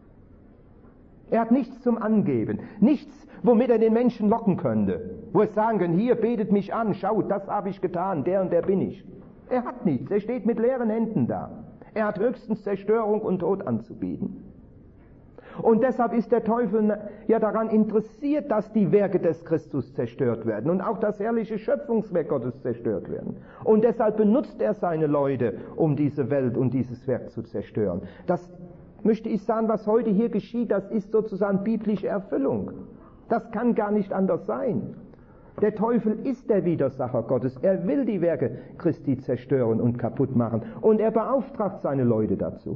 Er hat nichts zum Angeben, nichts, womit er den Menschen locken könnte, wo er sagen kann, hier, betet mich an, schaut, das habe ich getan, der und der bin ich. Er hat nichts, er steht mit leeren Händen da. Er hat höchstens Zerstörung und Tod anzubieten. Und deshalb ist der Teufel ja daran interessiert, dass die Werke des Christus zerstört werden und auch das herrliche Schöpfungswerk Gottes zerstört werden. Und deshalb benutzt er seine Leute, um diese Welt und dieses Werk zu zerstören. Das möchte ich sagen, was heute hier geschieht, das ist sozusagen biblische Erfüllung. Das kann gar nicht anders sein. Der Teufel ist der Widersacher Gottes. Er will die Werke Christi zerstören und kaputt machen. Und er beauftragt seine Leute dazu.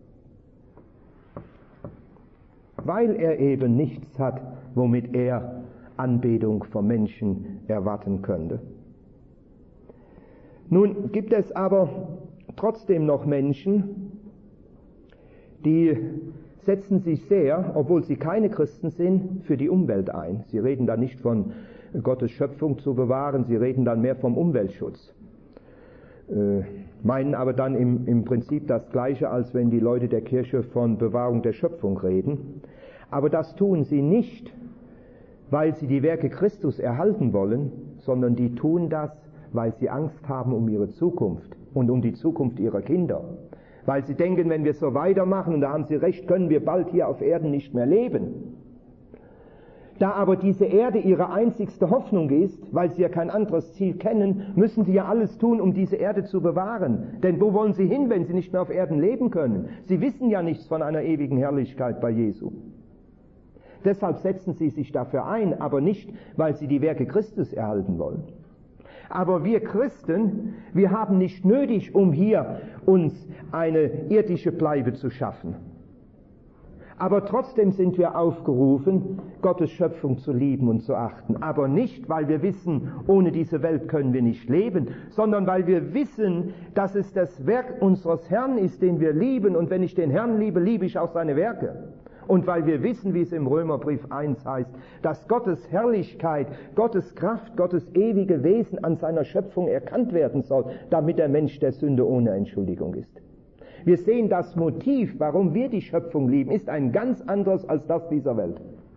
Weil er eben nichts hat, womit er Anbetung vom Menschen erwarten könnte. Nun gibt es aber trotzdem noch Menschen, die setzen sich sehr, obwohl sie keine Christen sind, für die Umwelt ein. Sie reden dann nicht von Gottes Schöpfung zu bewahren, sie reden dann mehr vom Umweltschutz. Äh, meinen aber dann im, im Prinzip das Gleiche, als wenn die Leute der Kirche von Bewahrung der Schöpfung reden. Aber das tun sie nicht, weil sie die Werke Christus erhalten wollen, sondern die tun das, weil sie Angst haben um ihre Zukunft und um die Zukunft ihrer Kinder. Weil sie denken, wenn wir so weitermachen, und da haben sie recht, können wir bald hier auf Erden nicht mehr leben. Da aber diese Erde ihre einzigste Hoffnung ist, weil sie ja kein anderes Ziel kennen, müssen sie ja alles tun, um diese Erde zu bewahren. Denn wo wollen sie hin, wenn sie nicht mehr auf Erden leben können? Sie wissen ja nichts von einer ewigen Herrlichkeit bei Jesu. Deshalb setzen sie sich dafür ein, aber nicht, weil sie die Werke Christus erhalten wollen. Aber wir Christen, wir haben nicht nötig, um hier uns eine irdische Bleibe zu schaffen. Aber trotzdem sind wir aufgerufen, Gottes Schöpfung zu lieben und zu achten. Aber nicht, weil wir wissen, ohne diese Welt können wir nicht leben, sondern weil wir wissen, dass es das Werk unseres Herrn ist, den wir lieben. Und wenn ich den Herrn liebe, liebe ich auch seine Werke. Und weil wir wissen, wie es im Römerbrief eins heißt, dass Gottes Herrlichkeit, Gottes Kraft, Gottes ewige Wesen an seiner Schöpfung erkannt werden soll, damit der Mensch der Sünde ohne Entschuldigung ist. Wir sehen, das Motiv, warum wir die Schöpfung lieben, ist ein ganz anderes als das dieser Welt.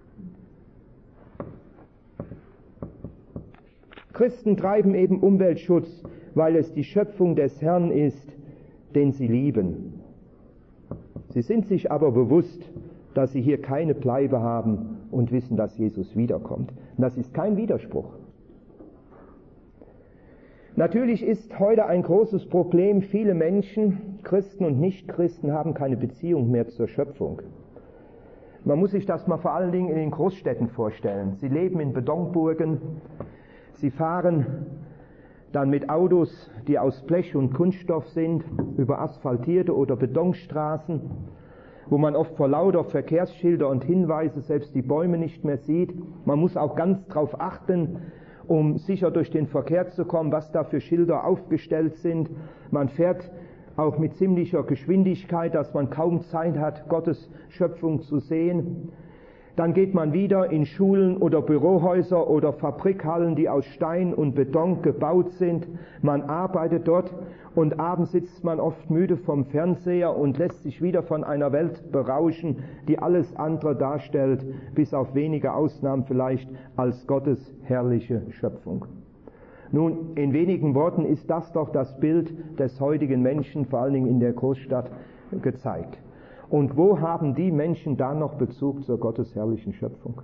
Christen treiben eben Umweltschutz, weil es die Schöpfung des Herrn ist, den sie lieben. Sie sind sich aber bewusst, dass sie hier keine Bleibe haben und wissen, dass Jesus wiederkommt. Und das ist kein Widerspruch. Natürlich ist heute ein großes Problem, viele Menschen, Christen und Nichtchristen, haben keine Beziehung mehr zur Schöpfung. Man muss sich das mal vor allen Dingen in den Großstädten vorstellen. Sie leben in Betonburgen, sie fahren dann mit Autos, die aus Blech und Kunststoff sind, über asphaltierte oder Betonstraßen, wo man oft vor lauter Verkehrsschilder und Hinweise selbst die Bäume nicht mehr sieht. Man muss auch ganz drauf achten, um sicher durch den Verkehr zu kommen, was da für Schilder aufgestellt sind. Man fährt auch mit ziemlicher Geschwindigkeit, dass man kaum Zeit hat, Gottes Schöpfung zu sehen. Dann geht man wieder in Schulen oder Bürohäuser oder Fabrikhallen, die aus Stein und Beton gebaut sind. Man arbeitet dort und abends sitzt man oft müde vom Fernseher und lässt sich wieder von einer Welt berauschen, die alles andere darstellt, bis auf wenige Ausnahmen vielleicht, als Gottes herrliche Schöpfung. Nun, in wenigen Worten ist das doch das Bild des heutigen Menschen, vor allen Dingen in der Großstadt, gezeigt. Und wo haben die Menschen da noch Bezug zur Gottes herrlichen Schöpfung?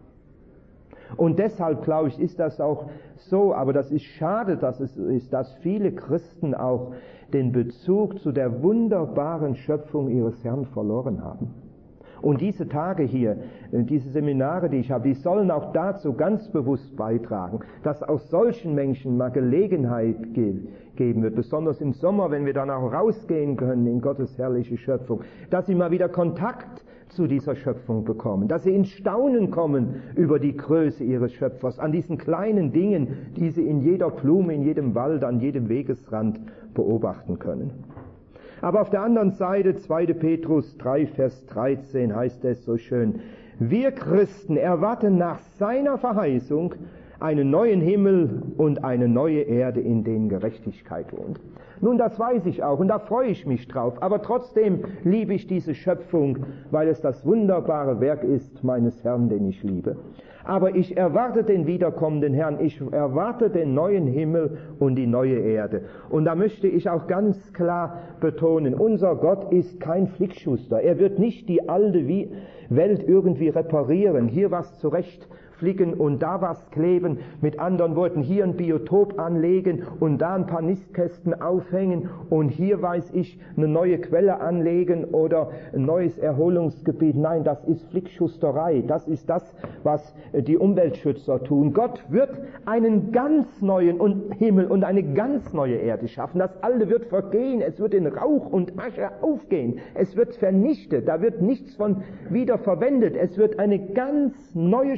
Und deshalb, glaube ich, ist das auch so, aber das ist schade, dass es ist, dass viele Christen auch den Bezug zu der wunderbaren Schöpfung ihres Herrn verloren haben. Und diese Tage hier, diese Seminare, die ich habe, die sollen auch dazu ganz bewusst beitragen, dass aus solchen Menschen mal Gelegenheit ge- geben wird, besonders im Sommer, wenn wir dann auch rausgehen können in Gottes herrliche Schöpfung, dass sie mal wieder Kontakt zu dieser Schöpfung bekommen, dass sie ins Staunen kommen über die Größe ihres Schöpfers, an diesen kleinen Dingen, die sie in jeder Blume, in jedem Wald, an jedem Wegesrand beobachten können. Aber auf der anderen Seite, zweiter Petrus drei, Vers dreizehn heißt es so schön, wir Christen erwarten nach seiner Verheißung einen neuen Himmel und eine neue Erde, in denen Gerechtigkeit wohnt. Nun, das weiß ich auch und da freue ich mich drauf, aber trotzdem liebe ich diese Schöpfung, weil es das wunderbare Werk ist meines Herrn, den ich liebe. Aber ich erwarte den wiederkommenden Herrn, ich erwarte den neuen Himmel und die neue Erde. Und da möchte ich auch ganz klar betonen, unser Gott ist kein Flickschuster. Er wird nicht die alte Welt irgendwie reparieren, hier was zurecht flicken und da was kleben, mit anderen Worten hier ein Biotop anlegen und da ein paar Nistkästen aufhängen und hier, weiß ich, eine neue Quelle anlegen oder ein neues Erholungsgebiet. Nein, das ist Flickschusterei. Das ist das, was die Umweltschützer tun. Gott wird einen ganz neuen Himmel und eine ganz neue Erde schaffen. Das Alte wird vergehen, es wird in Rauch und Asche aufgehen, es wird vernichtet, da wird nichts von wieder verwendet, es wird eine ganz neue Schöpfung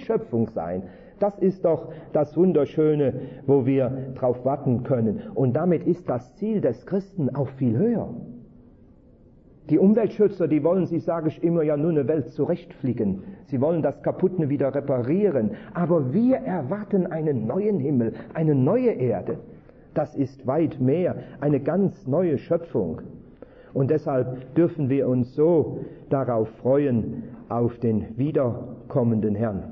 Schöpfung sein. Das ist doch das Wunderschöne, wo wir drauf warten können. Und damit ist das Ziel des Christen auch viel höher. Die Umweltschützer, die wollen, sie sage ich immer, ja nur eine Welt zurechtflicken. Sie wollen das Kaputte wieder reparieren. Aber wir erwarten einen neuen Himmel, eine neue Erde. Das ist weit mehr, eine ganz neue Schöpfung. Und deshalb dürfen wir uns so darauf freuen, auf den wiederkommenden Herrn.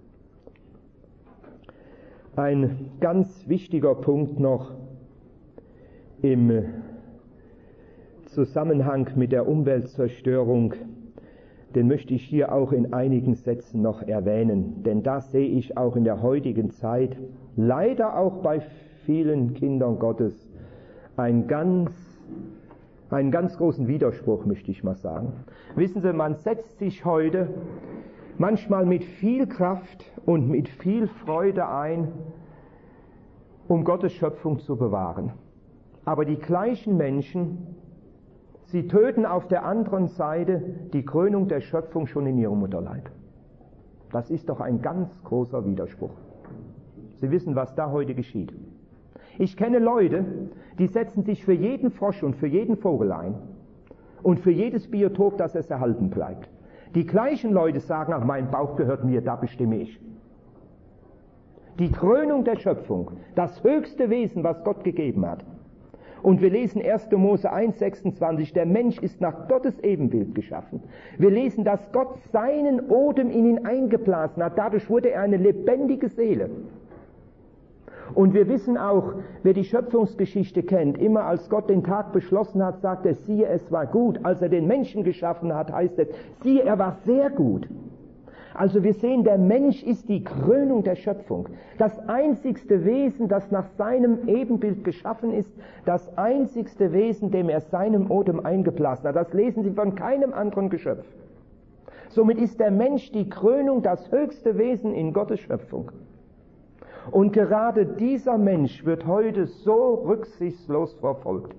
Ein ganz wichtiger Punkt noch im Zusammenhang mit der Umweltzerstörung, den möchte ich hier auch in einigen Sätzen noch erwähnen, denn da sehe ich auch in der heutigen Zeit, leider auch bei vielen Kindern Gottes, einen ganz, einen ganz großen Widerspruch, möchte ich mal sagen. Wissen Sie, man setzt sich heute manchmal mit viel Kraft und mit viel Freude ein, um Gottes Schöpfung zu bewahren. Aber die gleichen Menschen, sie töten auf der anderen Seite die Krönung der Schöpfung schon in ihrem Mutterleib. Das ist doch ein ganz großer Widerspruch. Sie wissen, was da heute geschieht. Ich kenne Leute, die setzen sich für jeden Frosch und für jeden Vogel ein und für jedes Biotop, dass es erhalten bleibt. Die gleichen Leute sagen, ach, mein Bauch gehört mir, da bestimme ich. Die Krönung der Schöpfung, das höchste Wesen, was Gott gegeben hat. Und wir lesen erster Mose eins sechsundzwanzig, der Mensch ist nach Gottes Ebenbild geschaffen. Wir lesen, dass Gott seinen Odem in ihn eingeblasen hat, dadurch wurde er eine lebendige Seele. Und wir wissen auch, wer die Schöpfungsgeschichte kennt, immer als Gott den Tag beschlossen hat, sagt er, siehe, es war gut. Als er den Menschen geschaffen hat, heißt es, siehe, er war sehr gut. Also wir sehen, der Mensch ist die Krönung der Schöpfung. Das einzigste Wesen, das nach seinem Ebenbild geschaffen ist, das einzigste Wesen, dem er seinem Odem eingeblasen hat. Das lesen Sie von keinem anderen Geschöpf. Somit ist der Mensch die Krönung, das höchste Wesen in Gottes Schöpfung. Und gerade dieser Mensch wird heute so rücksichtslos verfolgt.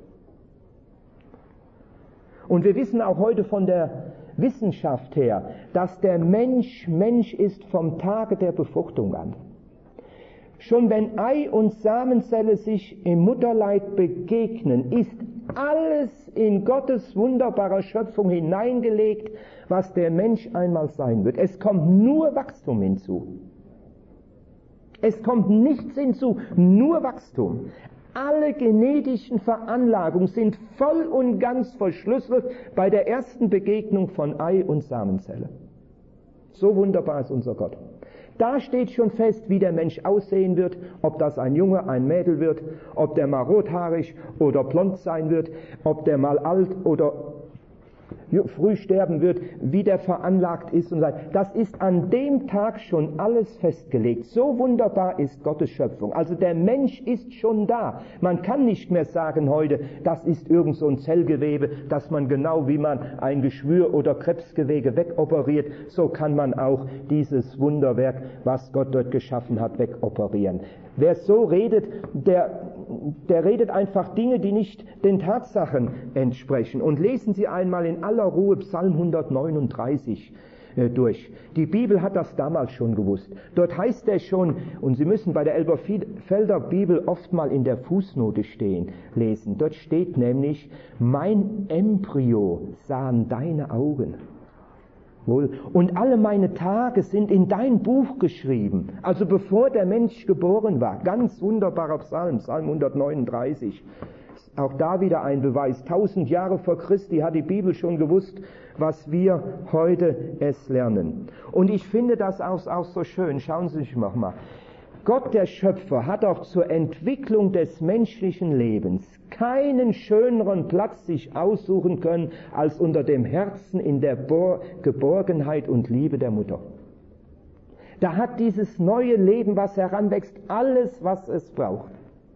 Und wir wissen auch heute von der Wissenschaft her, dass der Mensch Mensch ist vom Tage der Befruchtung an. Schon wenn Ei und Samenzelle sich im Mutterleib begegnen, ist alles in Gottes wunderbarer Schöpfung hineingelegt, was der Mensch einmal sein wird. Es kommt nur Wachstum hinzu. Es kommt nichts hinzu, nur Wachstum. Alle genetischen Veranlagungen sind voll und ganz verschlüsselt bei der ersten Begegnung von Ei und Samenzelle. So wunderbar ist unser Gott. Da steht schon fest, wie der Mensch aussehen wird, ob das ein Junge, ein Mädel wird, ob der mal rothaarig oder blond sein wird, ob der mal alt oder früh sterben wird, wie der veranlagt ist und so. Das ist an dem Tag schon alles festgelegt. So wunderbar ist Gottes Schöpfung. Also der Mensch ist schon da. Man kann nicht mehr sagen heute, das ist irgend so ein Zellgewebe, dass man genau wie man ein Geschwür oder Krebsgewebe wegoperiert, so kann man auch dieses Wunderwerk, was Gott dort geschaffen hat, wegoperieren. Wer so redet, der, der redet einfach Dinge, die nicht den Tatsachen entsprechen. Und lesen Sie einmal in aller Ruhe Psalm hundertneununddreißig äh, durch. Die Bibel hat das damals schon gewusst. Dort heißt es schon, und Sie müssen bei der Elberfelder Bibel oft mal in der Fußnote stehen, lesen. Dort steht nämlich, mein Embryo sahen deine Augen. Wohl. Und alle meine Tage sind in dein Buch geschrieben. Also bevor der Mensch geboren war. Ganz wunderbarer Psalm, Psalm hundertneununddreißig. Auch da wieder ein Beweis. Tausend Jahre vor Christi hat die Bibel schon gewusst, was wir heute es lernen. Und ich finde das auch, auch so schön. Schauen Sie sich mal. Gott, der Schöpfer, hat auch zur Entwicklung des menschlichen Lebens keinen schöneren Platz sich aussuchen können, als unter dem Herzen in der Bo- Geborgenheit und Liebe der Mutter. Da hat dieses neue Leben, was heranwächst, alles, was es braucht.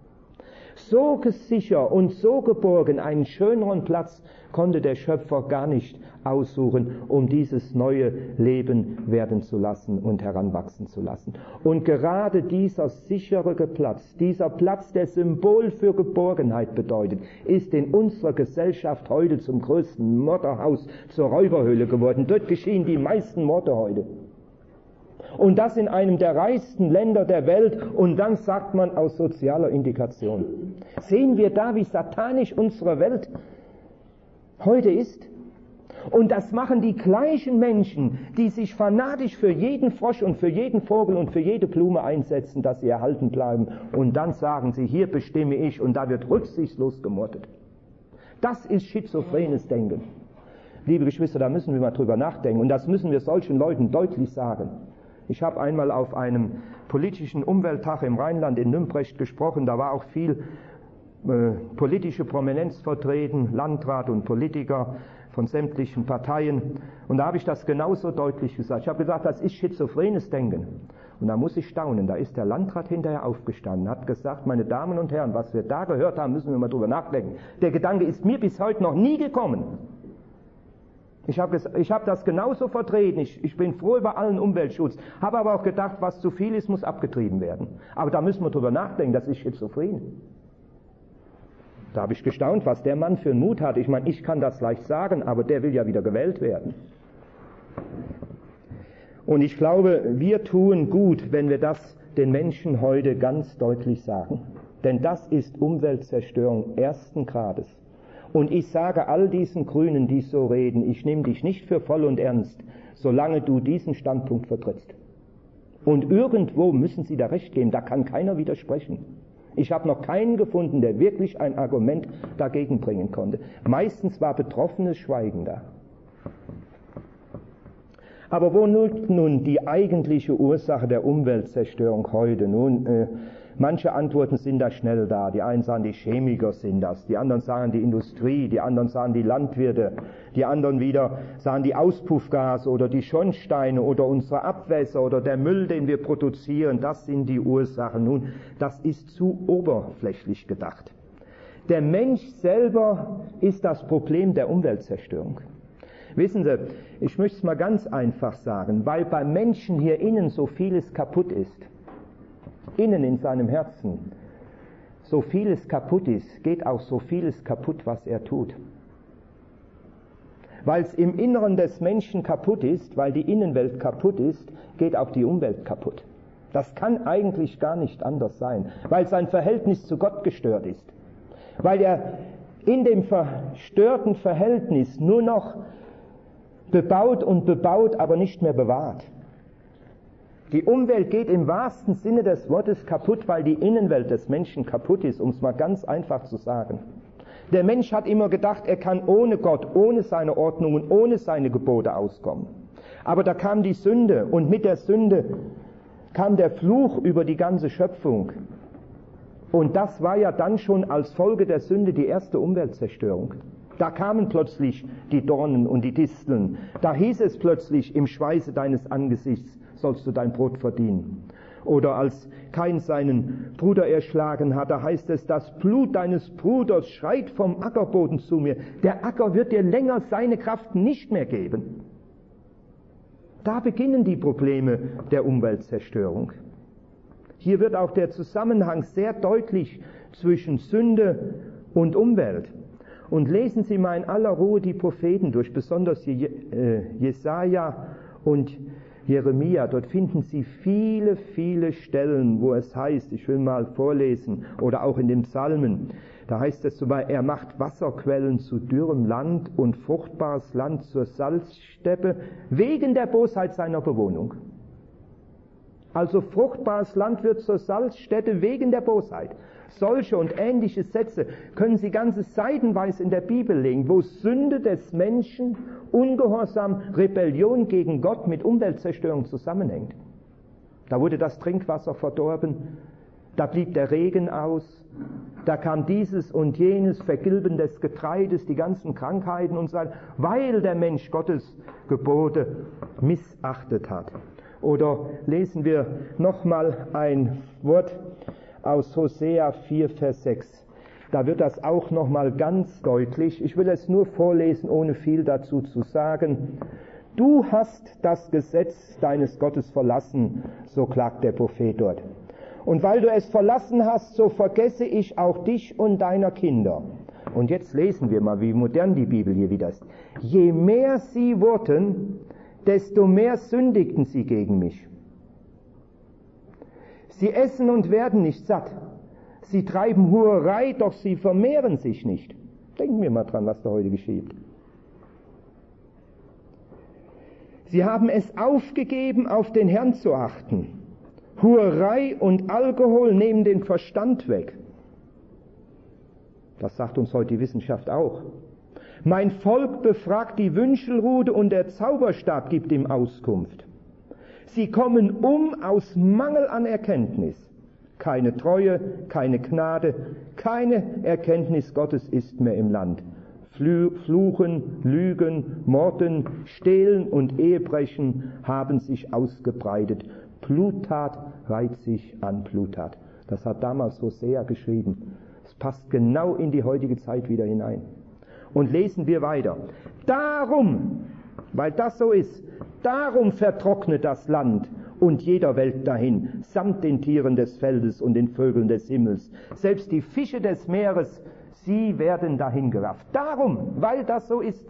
So sicher und so geborgen, einen schöneren Platz konnte der Schöpfer gar nicht aussuchen, um dieses neue Leben werden zu lassen und heranwachsen zu lassen. Und gerade dieser sichere Platz, dieser Platz, der Symbol für Geborgenheit bedeutet, ist in unserer Gesellschaft heute zum größten Mörderhaus, zur Räuberhöhle geworden. Dort geschehen die meisten Morde heute. Und das in einem der reichsten Länder der Welt. Und dann sagt man aus sozialer Indikation. Sehen wir da, wie satanisch unsere Welt heute ist? Und das machen die gleichen Menschen, die sich fanatisch für jeden Frosch und für jeden Vogel und für jede Blume einsetzen, dass sie erhalten bleiben. Und dann sagen sie, hier bestimme ich, und da wird rücksichtslos gemordet. Das ist schizophrenes Denken. Liebe Geschwister, da müssen wir mal drüber nachdenken. Und das müssen wir solchen Leuten deutlich sagen. Ich habe einmal auf einem politischen Umwelttag im Rheinland in Nümbrecht gesprochen. Da war auch viel äh, politische Prominenz vertreten, Landrat und Politiker von sämtlichen Parteien. Und da habe ich das genauso deutlich gesagt. Ich habe gesagt, das ist schizophrenes Denken. Und da muss ich staunen. Da ist der Landrat hinterher aufgestanden, hat gesagt, meine Damen und Herren, was wir da gehört haben, müssen wir mal drüber nachdenken. Der Gedanke ist mir bis heute noch nie gekommen. Ich habe ich hab das genauso vertreten. Ich, ich bin froh über allen Umweltschutz. Habe aber auch gedacht, was zu viel ist, muss abgetrieben werden. Aber da müssen wir drüber nachdenken, das ist schizophren. Da habe ich gestaunt, was der Mann für einen Mut hat. Ich meine, ich kann das leicht sagen, aber der will ja wieder gewählt werden. Und ich glaube, wir tun gut, wenn wir das den Menschen heute ganz deutlich sagen. Denn das ist Umweltzerstörung ersten Grades. Und ich sage all diesen Grünen, die so reden, ich nehme dich nicht für voll und ernst, solange du diesen Standpunkt vertrittst. Und irgendwo müssen sie da recht geben, da kann keiner widersprechen. Ich habe noch keinen gefunden, der wirklich ein Argument dagegen bringen konnte. Meistens war betroffenes Schweigen da. Aber wo liegt nun die eigentliche Ursache der Umweltzerstörung heute? Nun, äh, manche Antworten sind da schnell da. Die einen sagen, die Chemiker sind das, die anderen sagen, die Industrie, die anderen sagen, die Landwirte, die anderen wieder sagen, die Auspuffgase oder die Schornsteine oder unsere Abwässer oder der Müll, den wir produzieren, das sind die Ursachen. Nun, das ist zu oberflächlich gedacht. Der Mensch selber ist das Problem der Umweltzerstörung. Wissen Sie, ich möchte es mal ganz einfach sagen, weil beim Menschen hier innen so vieles kaputt ist, innen in seinem Herzen so vieles kaputt ist, geht auch so vieles kaputt, was er tut. Weil es im Inneren des Menschen kaputt ist, weil die Innenwelt kaputt ist, geht auch die Umwelt kaputt. Das kann eigentlich gar nicht anders sein, weil sein Verhältnis zu Gott gestört ist. Weil er in dem verstörten Verhältnis nur noch bebaut und bebaut, aber nicht mehr bewahrt. Die Umwelt geht im wahrsten Sinne des Wortes kaputt, weil die Innenwelt des Menschen kaputt ist, um es mal ganz einfach zu sagen. Der Mensch hat immer gedacht, er kann ohne Gott, ohne seine Ordnungen, ohne seine Gebote auskommen. Aber da kam die Sünde und mit der Sünde kam der Fluch über die ganze Schöpfung. Und das war ja dann schon als Folge der Sünde die erste Umweltzerstörung. Da kamen plötzlich die Dornen und die Disteln. Da hieß es plötzlich, im Schweiße deines Angesichts sollst du dein Brot verdienen. Oder als Kain seinen Bruder erschlagen hat, da heißt es, das Blut deines Bruders schreit vom Ackerboden zu mir. Der Acker wird dir länger seine Kraft nicht mehr geben. Da beginnen die Probleme der Umweltzerstörung. Hier wird auch der Zusammenhang sehr deutlich zwischen Sünde und Umwelt. Und lesen Sie mal in aller Ruhe die Propheten durch, besonders Jesaja und Jeremia. Dort finden Sie viele, viele Stellen, wo es heißt, ich will mal vorlesen, oder auch in den Psalmen, da heißt es zum Beispiel, er macht Wasserquellen zu dürrem Land und fruchtbares Land zur Salzsteppe, wegen der Bosheit seiner Bewohnung. Also fruchtbares Land wird zur Salzstätte wegen der Bosheit. Solche und ähnliche Sätze können Sie ganze seitenweise in der Bibel legen, wo Sünde des Menschen, Ungehorsam, Rebellion gegen Gott mit Umweltzerstörung zusammenhängt. Da wurde das Trinkwasser verdorben, da blieb der Regen aus, da kam dieses und jenes, Vergilben des Getreides, die ganzen Krankheiten und so weiter, weil der Mensch Gottes Gebote missachtet hat. Oder lesen wir nochmal ein Wort aus Hosea vier, Vers sechs. Da wird das auch nochmal ganz deutlich. Ich will es nur vorlesen, ohne viel dazu zu sagen. Du hast das Gesetz deines Gottes verlassen, so klagt der Prophet dort. Und weil du es verlassen hast, so vergesse ich auch dich und deiner Kinder. Und jetzt lesen wir mal, wie modern die Bibel hier wieder ist. Je mehr sie wurden, desto mehr sündigten sie gegen mich. Sie essen und werden nicht satt. Sie treiben Hurerei, doch sie vermehren sich nicht. Denken wir mal dran, was da heute geschieht. Sie haben es aufgegeben, auf den Herrn zu achten. Hurerei und Alkohol nehmen den Verstand weg. Das sagt uns heute die Wissenschaft auch. Mein Volk befragt die Wünschelrute und der Zauberstab gibt ihm Auskunft. Sie kommen um aus Mangel an Erkenntnis. Keine Treue, keine Gnade, keine Erkenntnis Gottes ist mehr im Land. Fluchen, Lügen, Morden, Stehlen und Ehebrechen haben sich ausgebreitet. Bluttat reiht sich an Bluttat. Das hat damals Hosea geschrieben. Es passt genau in die heutige Zeit wieder hinein. Und lesen wir weiter. Darum, weil das so ist, darum vertrocknet das Land und jeder Welt dahin, samt den Tieren des Feldes und den Vögeln des Himmels. Selbst die Fische des Meeres, sie werden dahin gerafft. Darum, weil das so ist.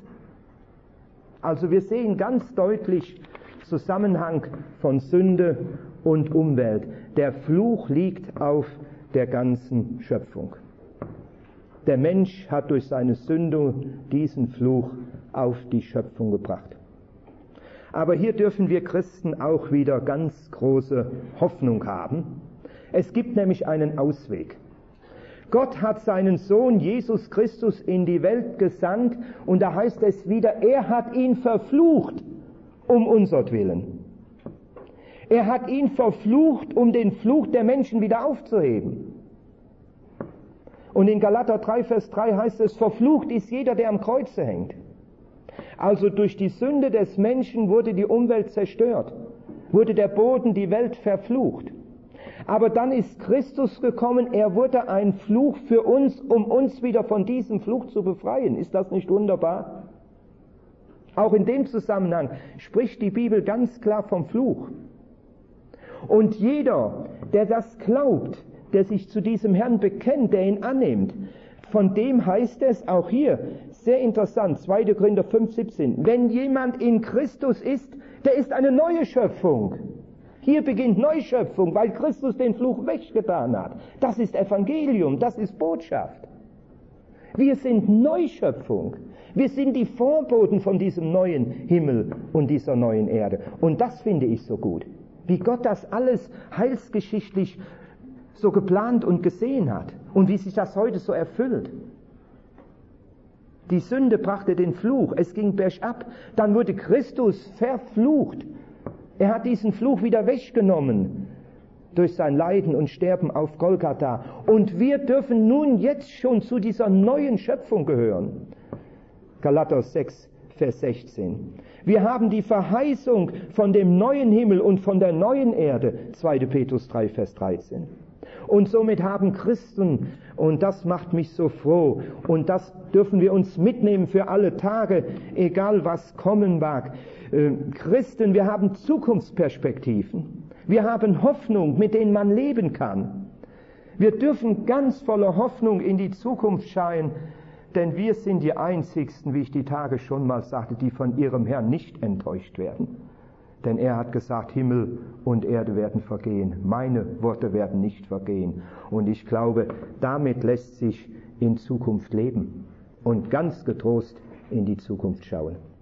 Also wir sehen ganz deutlich Zusammenhang von Sünde und Umwelt. Der Fluch liegt auf der ganzen Schöpfung. Der Mensch hat durch seine Sünde diesen Fluch auf die Schöpfung gebracht. Aber hier dürfen wir Christen auch wieder ganz große Hoffnung haben. Es gibt nämlich einen Ausweg. Gott hat seinen Sohn Jesus Christus in die Welt gesandt und da heißt es wieder, er hat ihn verflucht um unsertwillen. Er hat ihn verflucht, um den Fluch der Menschen wieder aufzuheben. Und in Galater drei, Vers drei heißt es, verflucht ist jeder, der am Kreuze hängt. Also durch die Sünde des Menschen wurde die Umwelt zerstört, wurde der Boden, die Welt verflucht. Aber dann ist Christus gekommen, er wurde ein Fluch für uns, um uns wieder von diesem Fluch zu befreien. Ist das nicht wunderbar? Auch in dem Zusammenhang spricht die Bibel ganz klar vom Fluch. Und jeder, der das glaubt, der sich zu diesem Herrn bekennt, der ihn annimmt, von dem heißt es auch hier, sehr interessant, zweiter Korinther fünf, siebzehn, wenn jemand in Christus ist, der ist eine neue Schöpfung. Hier beginnt Neuschöpfung, weil Christus den Fluch weggetan hat. Das ist Evangelium, das ist Botschaft. Wir sind Neuschöpfung. Wir sind die Vorboten von diesem neuen Himmel und dieser neuen Erde. Und das finde ich so gut. Wie Gott das alles heilsgeschichtlich so geplant und gesehen hat. Und wie sich das heute so erfüllt. Die Sünde brachte den Fluch, es ging bergab. Dann wurde Christus verflucht. Er hat diesen Fluch wieder weggenommen durch sein Leiden und Sterben auf Golgatha. Und wir dürfen nun jetzt schon zu dieser neuen Schöpfung gehören. Galater sechs, Vers sechzehn. Wir haben die Verheißung von dem neuen Himmel und von der neuen Erde. zweiter Petrus drei, Vers dreizehn. Und somit haben Christen, und das macht mich so froh, und das dürfen wir uns mitnehmen für alle Tage, egal was kommen mag. Äh, Christen, wir haben Zukunftsperspektiven. Wir haben Hoffnung, mit denen man leben kann. Wir dürfen ganz voller Hoffnung in die Zukunft schauen, denn wir sind die Einzigsten, wie ich die Tage schon mal sagte, die von ihrem Herrn nicht enttäuscht werden. Denn er hat gesagt, Himmel und Erde werden vergehen, meine Worte werden nicht vergehen. Und ich glaube, damit lässt sich in Zukunft leben und ganz getrost in die Zukunft schauen.